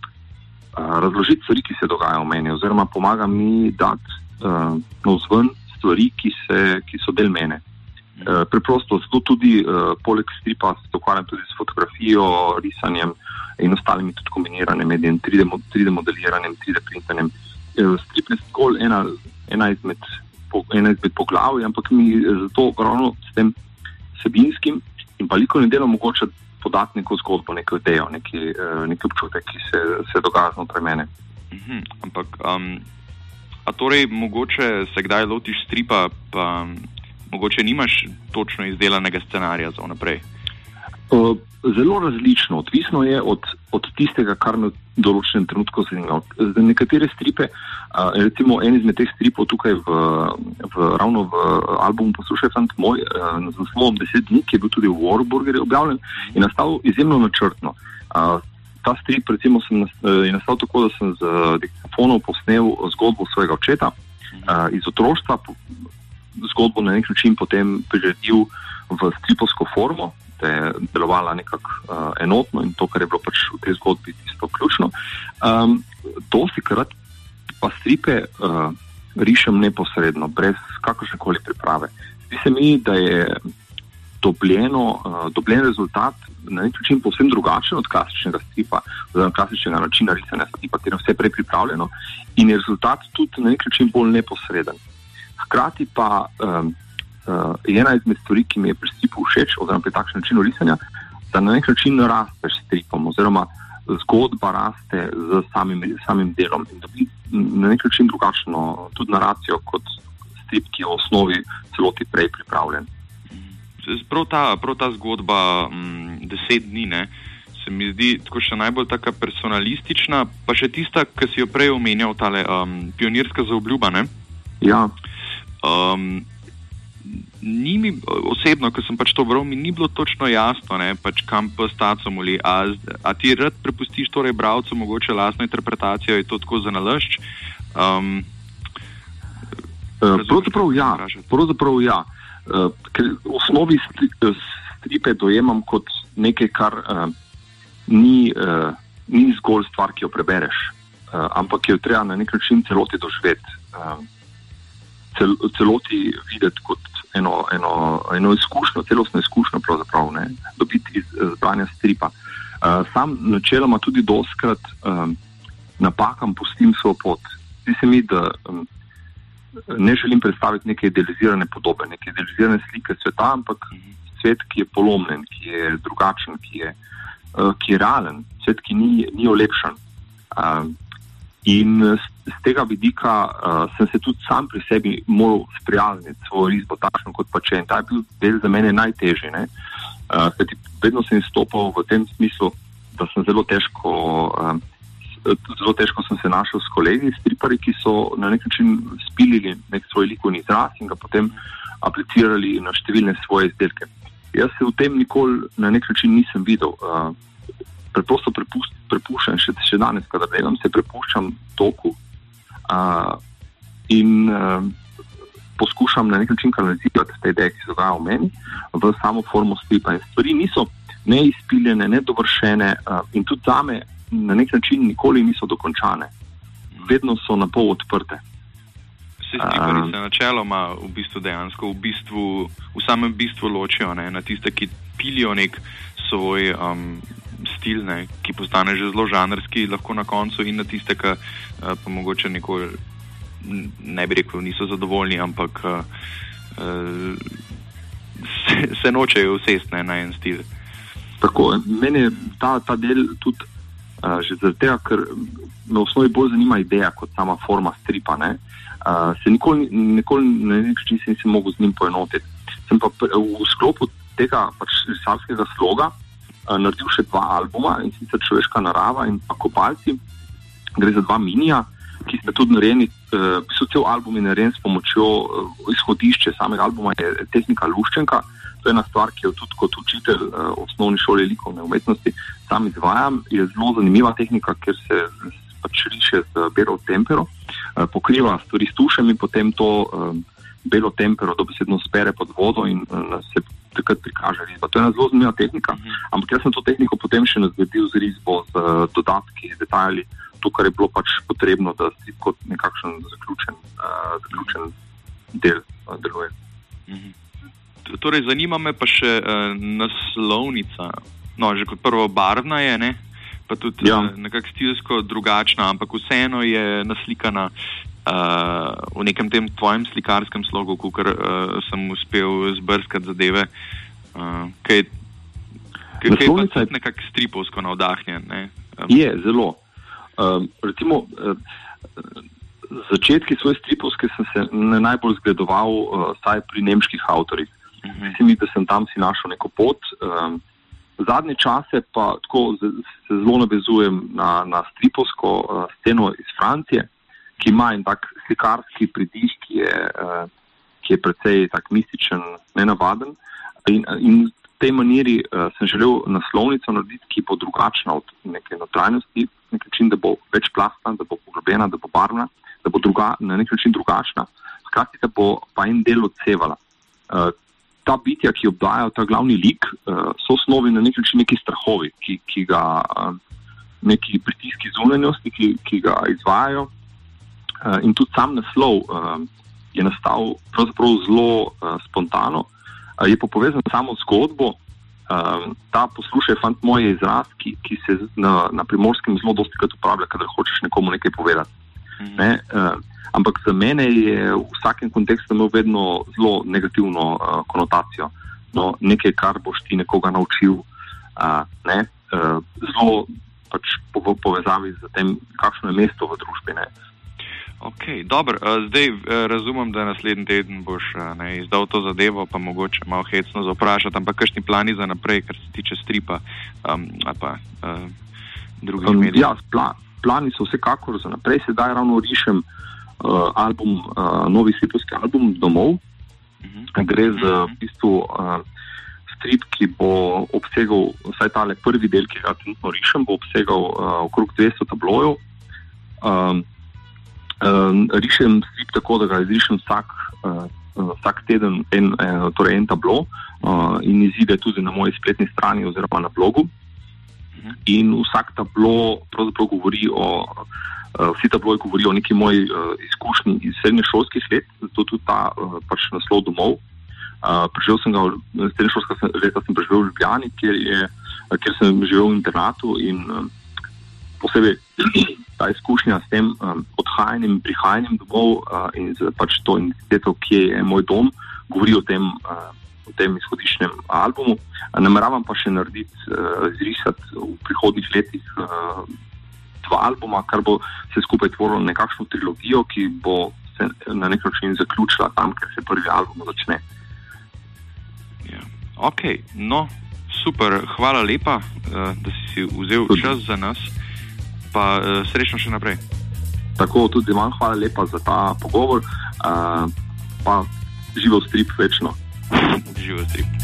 uh, razložiti stvari, ki se dogajajo v meni, oziroma pomaga mi dati uh, navzven stvari, ki, se, ki so del mene. Mm. Uh, preprosto, zato tudi uh, poleg stripa se ukvarjam tudi s fotografijo, risanjem in ostalimi tudi kombiniranjem medijem, tri D modeliranjem, tri D printanjem. Strip je zgolj ena, ena izmed, ena izmed poglavij, ampak mi zato ravno s tem sebinskim in pa likovnim delom mogoče podati neko zgodbo, neko idejo, neki, neki občutek, ki se, se dogaja znotraj mene. Mhm, ampak, um, a torej mogoče se kdaj lotiš stripa, pa mogoče nimaš točno izdelanega scenarija za vnaprej? Uh, Zelo različno, odvisno je od, od tistega, kar me v določenem trenutku zanima. Nekatere stripe, uh, recimo en izmed teh stripov tukaj v, v, ravno v albumu Poslušaj fant moj, uh, z naslovom Deset dni, ki je bil tudi v Warburgerju objavljen, je nastal izjemno načrtno. Uh, ta strip recimo sem, uh, je nastal tako, da sem z diktafonom posnel zgodbo svojega očeta uh, iz otroštva, zgodbo na nek način potem priredil v stripovsko formo, je delovala nekako uh, enotno in to, kar je bilo pač v tej zgodbi tisto ključno. Um, dosti krat pa stripe uh, rišem neposredno, brez kakršnekoli priprave. Zdi se mi, da je dobljeno, uh, dobljen rezultat na nek način povsem drugačen od klasičnega stripa, oziroma klasičnega načina risanja stripa, kjer je vse prej pripravljeno in je rezultat tudi na nek način bolj neposreden. Hkrati pa um, Uh, je ena izmed stvari, ki mi je pri stripu všeč, oziroma pri takšnem načinu risanja, da na nek način rasteš s stripom, oziroma zgodba raste z samim, samim delom in dobi na nek način drugačno tudi naracijo kot strip, ki je v osnovi celoti prej pripravljen. Prav ta, prav ta zgodba m, deset dni, ne, se mi zdi tako še najbolj taka personalistična, pa še tista, ki si jo prej omenjal, tale um, pionirska zaobljuba, ne? Ja. Um, ni mi, osebno, ko sem pač to bral, mi ni bilo točno jasno, ne, pač kam pa staco moli. A, a ti rad prepustiš torej bralcu mogoče lastno interpretacijo, je to tako za nalašč? Um, pravzaprav ja, pravzaprav ja. Uh, ker v osnovi stri, stripe dojemam kot nekaj, kar uh, ni, uh, ni zgolj stvar, ki jo prebereš, uh, ampak jo treba na nek način celoti doživeti, uh, cel, celoti videti kot eno, eno, eno izkušnjo, celostno izkušnjo pravzaprav, ne, dobiti iz zbranja stripa. Uh, sam načeloma tudi doskrat um, napakam pustim svoj pot. Zdi se mi, da um, ne želim predstaviti neke idealizirane podobe, neke idealizirane slike sveta, ampak svet, ki je polomljen, ki je drugačen, ki je, uh, ki je realen, svet, ki ni, ni olepšan. Uh, in z, z tega vidika uh, sem se tudi sam pri sebi moral sprijazniti svojo risbo takšno kot pa če. In ta je bil del za mene najtežji. Ne? Uh, kajti vedno sem izstopal v tem smislu, da sem zelo težko uh, zelo težko sem se našel s kolegi, striparji, ki so na nek način spilili nek svoj likovni izraz in ga potem aplicirali na številne svoje izdelke. Jaz se v tem nikoli na nek način nisem videl. Uh, preprosto prepust, prepuščam, še, še danes, kadar delam, se prepuščam toku uh, in uh, poskušam na nek način kanalizirati te ideje, ki se dogajajo v meni, v samo formo stripa. In stvari niso neizpiljene, nedovršene uh, in tudi zame na nek način nikoli niso dokončane. Vedno so na pol odprte. Vse striparji se načeloma v bistvu dejansko v bistvu, v samem bistvu ločijo, ne, na tiste, ki pilijo nek svoj um, stil, ne, ki postane že zelo žanrski lahko na koncu, in na tiste, ki uh, pa mogoče nikoli, ne bi rekel, niso zadovoljni, ampak uh, uh, se, se nočejo usesti na en stil. Tako, meni je ta, ta del tudi Uh, že zaradi tega, ker me v osnovi bolj zanima ideja kot sama forma stripa, ne. Uh, se nikoli, nikoli na nek način se nisem mogel z njim poenotiti. Sem pa v sklopu tega pač risarskega sloga uh, naredil še dva albuma, in sicer Človeška narava in pa Kopalci. Gre za dva minija, ki sta tudi narejeni, uh, so cel album je narejen s pomočjo uh, izhodišče samega albuma je tehnika luščenka. To je ena stvar, ki jo tudi kot učitelj uh, osnovni šole likovne umetnosti sam izvajam. Je zelo zanimiva tehnika, ker se pač riše z belo tempero, uh, pokriva stvari s tušem in potem to uh, belo tempero dobesedno spere pod vodo in uh, se takrat prikaže risba. To je ena zelo zanimiva tehnika, ampak jaz sem to tehniko potem še nadgradil z risbo, z uh, dodatki, z detajli, to, kar je bilo pač potrebno, da strip kot nekakšen zaključen, uh, zaključen del uh, deluje. Mhm. Torej, zanima me pa še uh, naslovnica. No, že kot prvo barvna je, ne? Pa tudi ja. uh, nekako stilsko drugačna, ampak vseeno je naslikana uh, v nekem tem tvojem slikarskem slogu, kakor uh, sem uspel zbrskati zadeve. Uh, kaj, kaj, kaj pa tudi nekako stripovsko navdahnjen, ne? Um, je, zelo. Um, recimo, uh, začetki svoje stripovske sem se ne najbolj zgledoval uh, saj pri nemških avtorjih. Mislim, da sem tam si našel neko pot. Um, zadnje čase pa tako z, se zelo navezujem na, na stripovsko uh, sceno iz Francije, ki ima en tak slikarski pridih, ki je, uh, ki je precej tak mističen, nenavaden. In, in v tej maniri uh, sem želel naslovnico narediti, ki bo drugačna od neke notranjosti, nek način, da bo večplastna, da bo poglobljena, da bo barvna, da bo druga, na nek način drugačna. Hkrati, da bo pa en del odsevala. Uh, Ta bitja, ki obdajajo ta glavni lik, so osnovi na nek način neki strahovi, ki, ki ga, neki pritiski zunanjosti, ki, ki ga izvajajo. In tudi sam naslov je nastal pravzaprav zelo spontano. Je pa povezan samo zgodbo. Ta Poslušaj, fant moj, je izraz, ki, ki se na, na Primorskem zelo dostikrat uporablja, kadar hočeš nekomu nekaj povedati. Mm-hmm. Ne? Ampak za mene je v vsakem kontekstu imel vedno zelo negativno uh, konotacijo. No, nekaj, kar boš ti nekoga naučil, uh, ne, uh, zelo pač po, povezavi z tem, kakšno je mesto v družbi. Ne. Ok, dobro. Uh, zdaj uh, razumem, da naslednji teden boš uh, ne, izdal to zadevo, pa mogoče malo hecno zaprašati, ampak kakšni plani za naprej, kar se tiče stripa um, ali pa uh, drugih um, medijev? Ja, pla, plani so vsekakor za naprej. Sedaj ravno rišem uh, album, uh, novi stripovski album Domov. Uh-huh. Gre za v bistvu uh, strip, ki bo obsegal, vsaj tale prvi del, ki ga trenutno rišem, bo obsegal uh, okrog dvesto tablojev. Um, Uh, rišem strip tako, da ga izrišem vsak, uh, vsak teden en, uh, torej en tablo uh, in izide tudi na moji spletni strani oziroma na blogu. Uh-huh. In vsak tablo pravzaprav govori o, uh, vsi tabloji govorijo o neki moji uh, izkušnji iz srednješolskih let, zato tudi ta uh, pač naslov Domov. Uh, preživel sem ga, srednješolska leta sem preživel v Ljubljani, kjer, je, kjer sem živel v internatu in uh, posebej ta izkušnja s tem um, odhajanjem in prihajanjem domov uh, in z pač to identiteto, kje je moj dom, govori o tem, uh, o tem izhodiščnem albumu. Nameravam pa še narediti, uh, izrisati v prihodnjih letih uh, dva albuma, kar bo se skupaj tvorilo nekakšno trilogijo, ki bo se na nek način zaključila tam, ker se prvi album začne. Ja. Ok, no, super, hvala lepa, uh, da si si vzel tudi čas za nas. Pa uh, srečno še naprej. Tako, tudi vam hvala lepa za ta pogovor, uh, pa živo strip večno. Živo strip.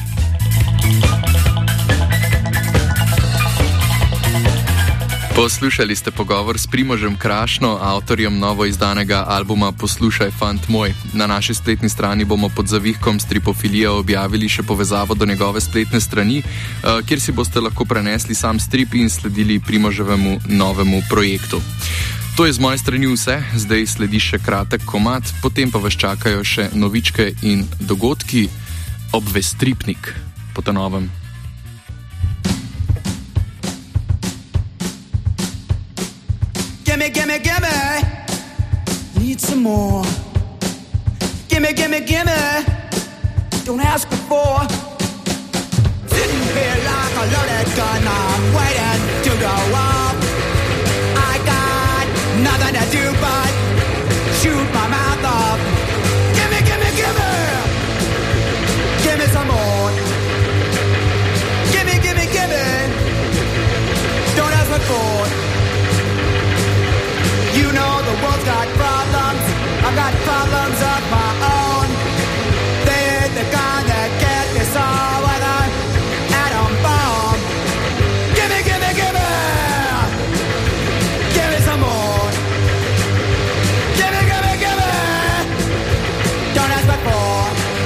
Poslušali ste pogovor s Primožem Krašno, avtorjem novo izdanega albuma Poslušaj, fant moj. Na naši spletni strani bomo pod zavihkom Stripofilija objavili še povezavo do njegove spletne strani, kjer si boste lahko prenesli sam strip in sledili Primoževemu novemu projektu. To je z moje strani vse, zdaj sledi še kratek komad, potem pa vas čakajo še novičke in dogodki. Obvestripnik po ta novem. Gimme, gimme, gimme, need some more. Gimme, gimme, gimme, don't ask before. Sitting here like a loaded gun, I'm waiting to go off. I got nothing to do but shoot my mouth off. Gimme, gimme, gimme, gimme some more. Gimme, gimme, gimme, don't ask before. You know the world's got problems, I've got problems of my own. They're the kind that get this all with an atom bomb. Gimme, gimme, gimme, give me some more. Gimme, gimme, gimme, don't ask before.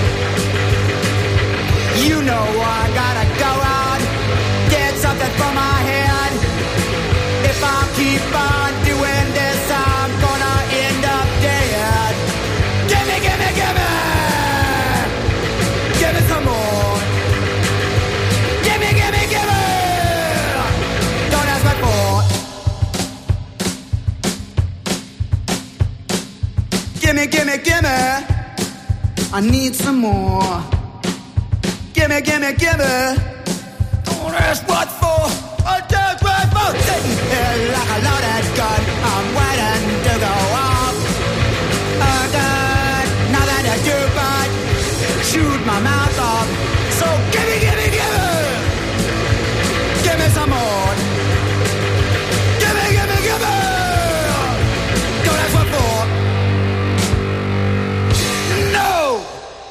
You know I gotta go out, get something for my head. If I keep on doing this, I'm gonna end up dead. Gimme, gimme, gimme, give me some more. Gimme, gimme, gimme, don't ask me for. Gimme, gimme, gimme, I need some more. Gimme, gimme, gimme, don't ask what for. I take my phone, sitting here like a loaded gun. I'm waiting to go off. I got nothing to do but shoot my mouth off. So gimme, gimme, gimme, give me some more. Gimme, gimme, gimme, don't ask what for. No!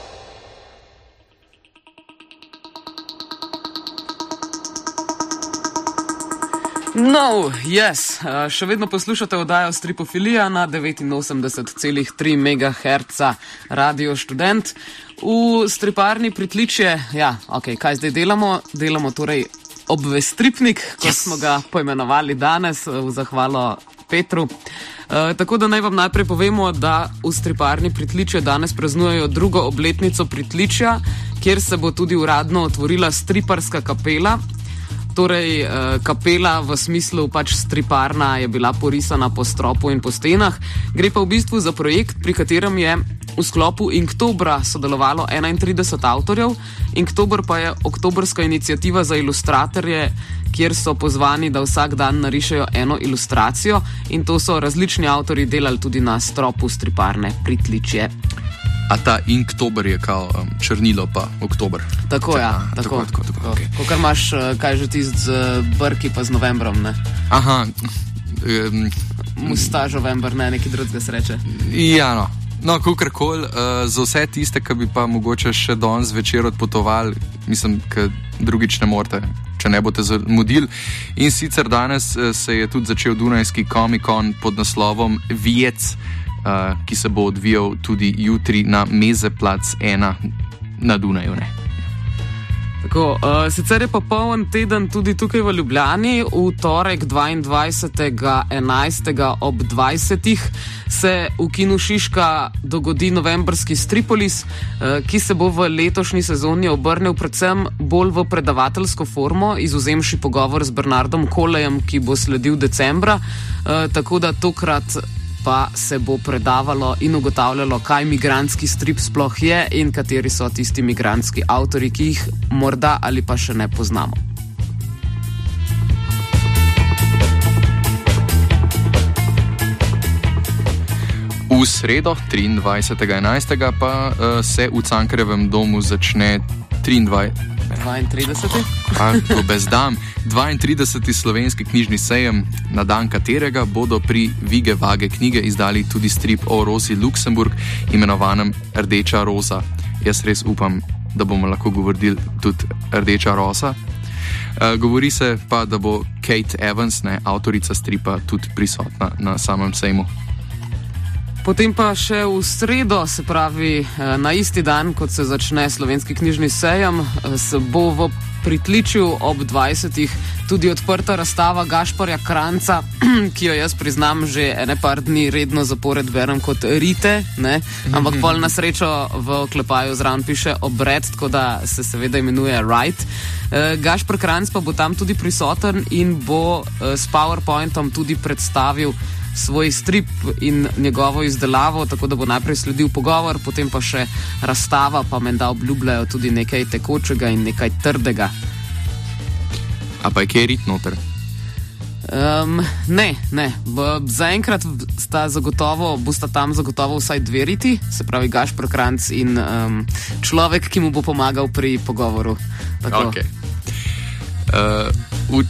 No, yes, še vedno poslušate oddajo Stripofilija na devetinosemdeset celih tri megaherca Radio Študent. V striparni Pritličje, ja, ok, kaj zdaj delamo? Delamo torej obvestripnik, yes, kot smo ga poimenovali danes v zahvalo Petru. E, tako da naj vam najprej povemo, da v striparni Pritličje danes praznujejo drugo obletnico Pritličja, kjer se bo tudi uradno otvorila striparska kapela. Torej, kapela v smislu pač striparna je bila porisana po stropu in po stenah. Gre pa v bistvu za projekt, pri katerem je v sklopu Inktobra sodelovalo enaintrideset avtorjev. Inktober pa je oktobrska iniciativa za ilustratorje, kjer so pozvani, da vsak dan narišejo eno ilustracijo, in to so različni avtorji delali tudi na stropu striparne Pritličje. A ta Inktober je kao um, črnilo pa oktober. Tako, ja. A, Tako, tako, tako, tako okay. Ko kar imaš, kaj že tist z brki pa z novembrom, ne? Aha. Um, Mustažovember, ne, neki drugega sreče. Ja, no. No, kakorkoli, uh, za vse tiste, ki bi pa mogoče še danes večer odpotovali, mislim, da drugič ne morete, če ne boste zamudili. In sicer danes uh, se je tudi začel Dunajski Comic-Con pod naslovom Vijec, uh, ki se bo odvijal tudi jutri na Mezeplac ena na Dunaju. Ne? Tako, uh, sicer je pa poln teden tudi tukaj v Ljubljani. V torek dvaindvajsetega enajstega ob dvajsetih se v kinu Šiška dogodi novembrski Stripolis, uh, ki se bo v letošnji sezoni obrnil predvsem bolj v predavateljsko formo, izvzemši pogovor z Bernardom Kolejem, ki bo sledil decembra, uh, tako da tokrat pa se bo predavalo in ugotavljalo, kaj migrantski strip sploh je in kateri so tisti migrantski avtori, ki jih morda ali pa še ne poznamo. V sredo, triindvajsetega enajstega pa uh, se v Cankarjevem domu začne triindvajseti dvaintrideseti Ko bezdam, dvaintrideseti slovenski knjižni sejem, na dan katerega bodo pri Vige Vage knjige izdali tudi strip o Rozi Luksemburg, imenovanem Rdeča roza. Jaz res upam, da bomo lahko govorili tudi Rdeča roza. Uh, govori se pa, da bo Kate Evans, ne, avtorica stripa, tudi prisotna na samem sejmu. Potem pa še v sredo, se pravi na isti dan, kot se začne slovenski knjižni sejem, se bo v Pritličju ob dvajsetih tudi odprta razstava Gašparja Kranca, ki jo jaz priznam že ene par dni redno zapored berem kot Rite, ne? Ampak pol na srečo v oklepaju zraven piše obred, tako da se seveda imenuje Right. Gašpar Kranc pa bo tam tudi prisoten in bo s PowerPointom tudi predstavil svoj strip in njegovo izdelavo, tako da bo najprej sledil pogovor, potem pa še razstava, pa menda obljubljajo tudi nekaj tekočega in nekaj trdega. A pa je kje rit noter? Um, ne, ne. Zaenkrat sta zagotovo, bosta tam zagotovo vsaj dve riti, se pravi Gašpar Kranc in um, človek, ki mu bo pomagal pri pogovoru. Tako. Okay. Uh, v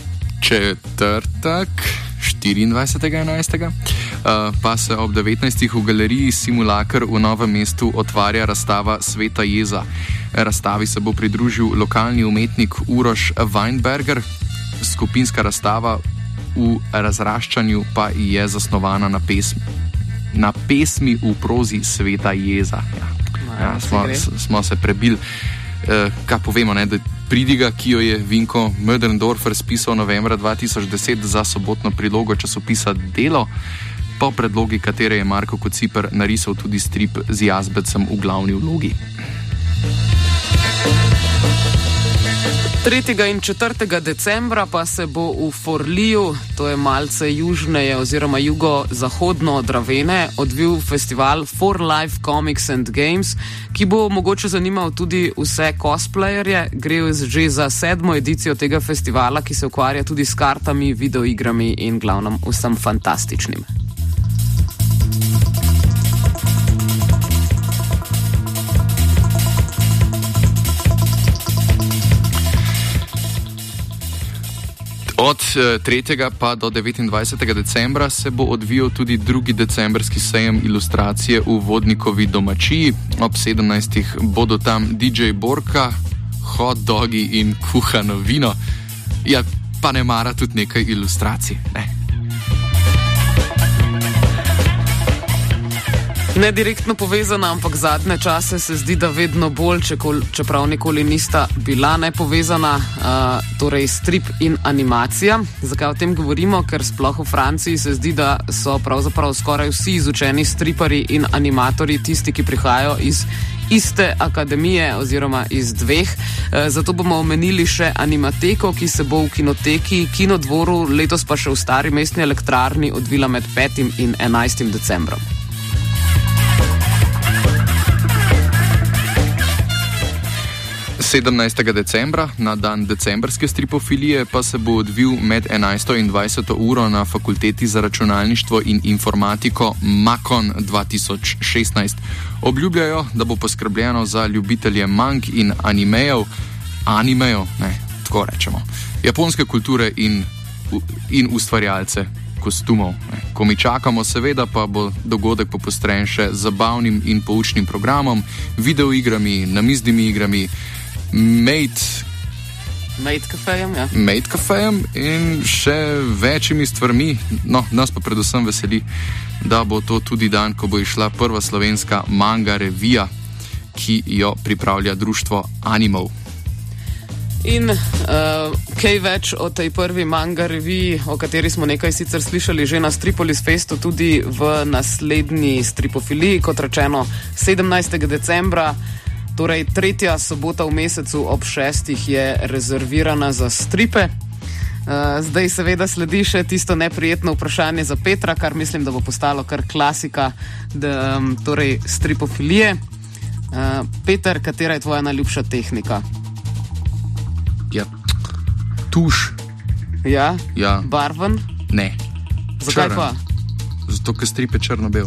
četrtek štiriindvajsetega enajstega Uh, pa se ob devetnajstih v galeriji Simulakr v Novem mestu otvarja razstava Sveta jeza. Razstavi se bo pridružil lokalni umetnik Uroš Weinberger. Skupinska razstava v razraščanju pa je zasnovana na pesmi, na pesmi v prozi Sveta jeza. Ja. Ja, smo, smo se prebili. Uh, kaj povemo, ne, da pridiga, ki jo je Vinko Möderndorfer spisal novembra dva tisoč deset za sobotno prilogo časopisa Delo, po predlogi katere je Marko Kociper narisal tudi strip z Jazbecem v glavni vlogi. tretjega in četrtega decembra pa se bo v Forliju, to je malce južneje oziroma jugozahodno od Ravene, odvil festival For Life Comics and Games, ki bo mogoče zanimal tudi vse cosplayerje. Gre že za sedmo edicijo tega festivala, ki se ukvarja tudi s kartami, videoigrami in glavnem vsem fantastičnim. Od tretjega pa do devetindvajsetega decembra se bo odvijal tudi drugi decembrski sejem ilustracije v Vodnikovi domačiji. Ob sedemnajstih bodo tam D J Borka, hot dogi in kuhano vino. Ja, pa ne mara tudi nekaj ilustracij, ne? Ne direktno povezana, ampak zadnje čase se zdi, da vedno bolj, čeprav nikoli nista bila nepovezana, uh, torej strip in animacija. Zakaj o tem govorimo? Ker sploh v Franciji se zdi, da so pravzaprav skoraj vsi izučeni striparji in animatorji tisti, ki prihajajo iz iste akademije oziroma iz dveh. E, zato bomo omenili še Animateko, ki se bo v kinoteki Kinodvoru, letos pa še v Stari mestni elektrarni odvila med petim in enajstim decembrom. sedemnajstega decembra, na dan decembrske stripofilije, pa se bo odvil med enajsto in dvajseto uro na Fakulteti za računalništvo in informatiko Makon dva tisoč šestnajst. Obljubljajo, da bo poskrbljeno za ljubitelje mang in animejev, animejev, ne, tako rečemo, japonske kulture in, in ustvarjalce kostumov. Ne. Ko mi čakamo, seveda pa bo dogodek popostren še z zabavnim in poučnim programom, videoigrami, namiznimi igrami, Made Made kafejem, ja. Made kafejem in še večjimi stvarmi. No, nas pa predvsem veseli, da bo to tudi dan, ko bo išla prva slovenska manga revija, ki jo pripravlja društvo Animal. In uh, kaj več o tej prvi manga reviji, o kateri smo nekaj sicer slišali že na Stripolis Festu, tudi v naslednji stripofiliji, kot rečeno sedemnajstega decembra. Torej, tretja sobota v mesecu ob šestih je rezervirana za stripe. Uh, zdaj seveda sledi še tisto neprijetno vprašanje za Petra, kar mislim, da bo postalo kar klasika, da, um, torej stripofilije. Uh, Peter, katera je tvoja najljubša tehnika? Ja, tuš. Ja? Ja. Barven? Ne. Zakaj Črn. pa? Zato, ker strip je črno-bel.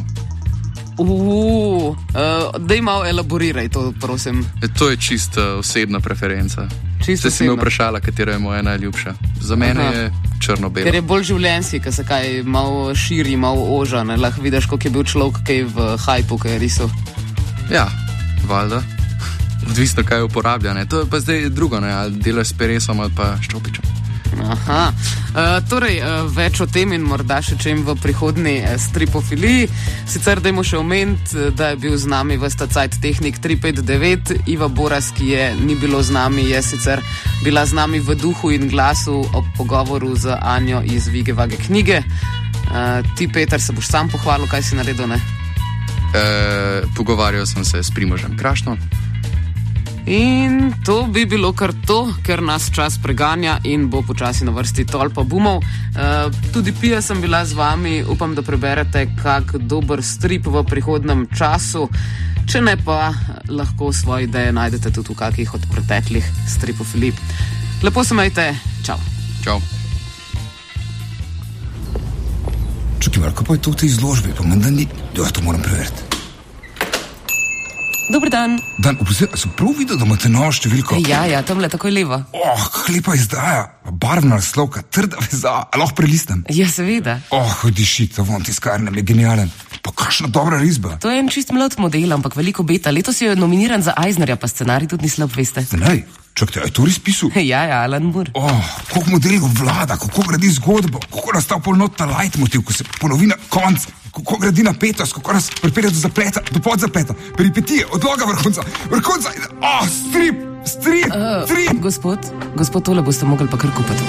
Uuu, uh, daj malo elaboriraj to, prosim. E, to je čist uh, osebna preferenca. Čisto Ste si me osebna. vprašala, katera je moja najljubša. Za mene Aha. je črno-bel. Ker je bolj življenjski, ker se kaj malo širi, malo oža, ne lahko vidiš, koliko je bil človek kaj v hajpu, kaj je risal. Ja, valjda. Odvisno, kaj uporablja. Ne? To je pa zdaj drugo, ne? Ali delaš s peresom ali pa ščopičem. Aha, uh, torej uh, več o tem in morda še čem v prihodnji uh, stripofiliji. Sicer dajmo še omeniti, uh, da je bil z nami ves ta cajt tehnik tri pet devet, Iva Boras, ki je ni bilo z nami, je sicer bila z nami v duhu in glasu ob pogovoru z Anjo iz Vige Vage knjige. Uh, ti, Peter, se boš sam pohvalil, kaj si naredil, ne? E, pogovarjal sem se s Primožem Krašno. In to bi bilo kar to, ker nas čas preganja in bo počasi na vrsti Tolpa bumov. Uh, tudi Pija sem bila z vami, upam, da preberete kak dober strip v prihodnem času. Če ne pa, lahko svoje ideje najdete tudi v kakih od preteklih stripofilij. Lepo se majte, čau. Čau. Čakaj, Marko, pa je to v tej izložbi, pa menda ni... Ja, to moram preveriti. Dober dan. Dan, oprosti, sem prav videl, da imate novo številko? Ja, ja, tamle takoj levo. Oh, kak lepa izdaja, barvna naslovka, trda veza, a lahko prelistam? Ja, seveda. Oh, diši, to von tiskarnem je genialen. Pa kakšna dobra risba. To je en čist mlad model, ampak veliko beta. Letos je nominiran za Eisnerja, pa scenarij tudi ni slab, veste. Scenarij? Čakajte, a je to res pisal? Ja, ja, Alan Moore. Oh, koliko modelov vlada, kako gradi zgodbo, kako nastav polnot ta leitmotiv, ko se ponovi na konc, kako gradi napetost, kako nas pripelje do zapleta, do podzapleta, peripetije, odloga vrhunca, vrhunca, oh, strip, strip, Uh, strip. gospod, gospod, tole boste mogli pa kar kupiti.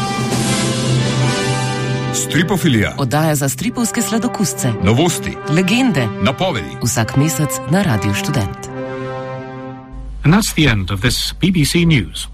Stripofilija, Oddaja za stripovske sladokusce, novosti, legende, napovedi. vsak mesec na Radiu Študent. And that's the end of this B B C News.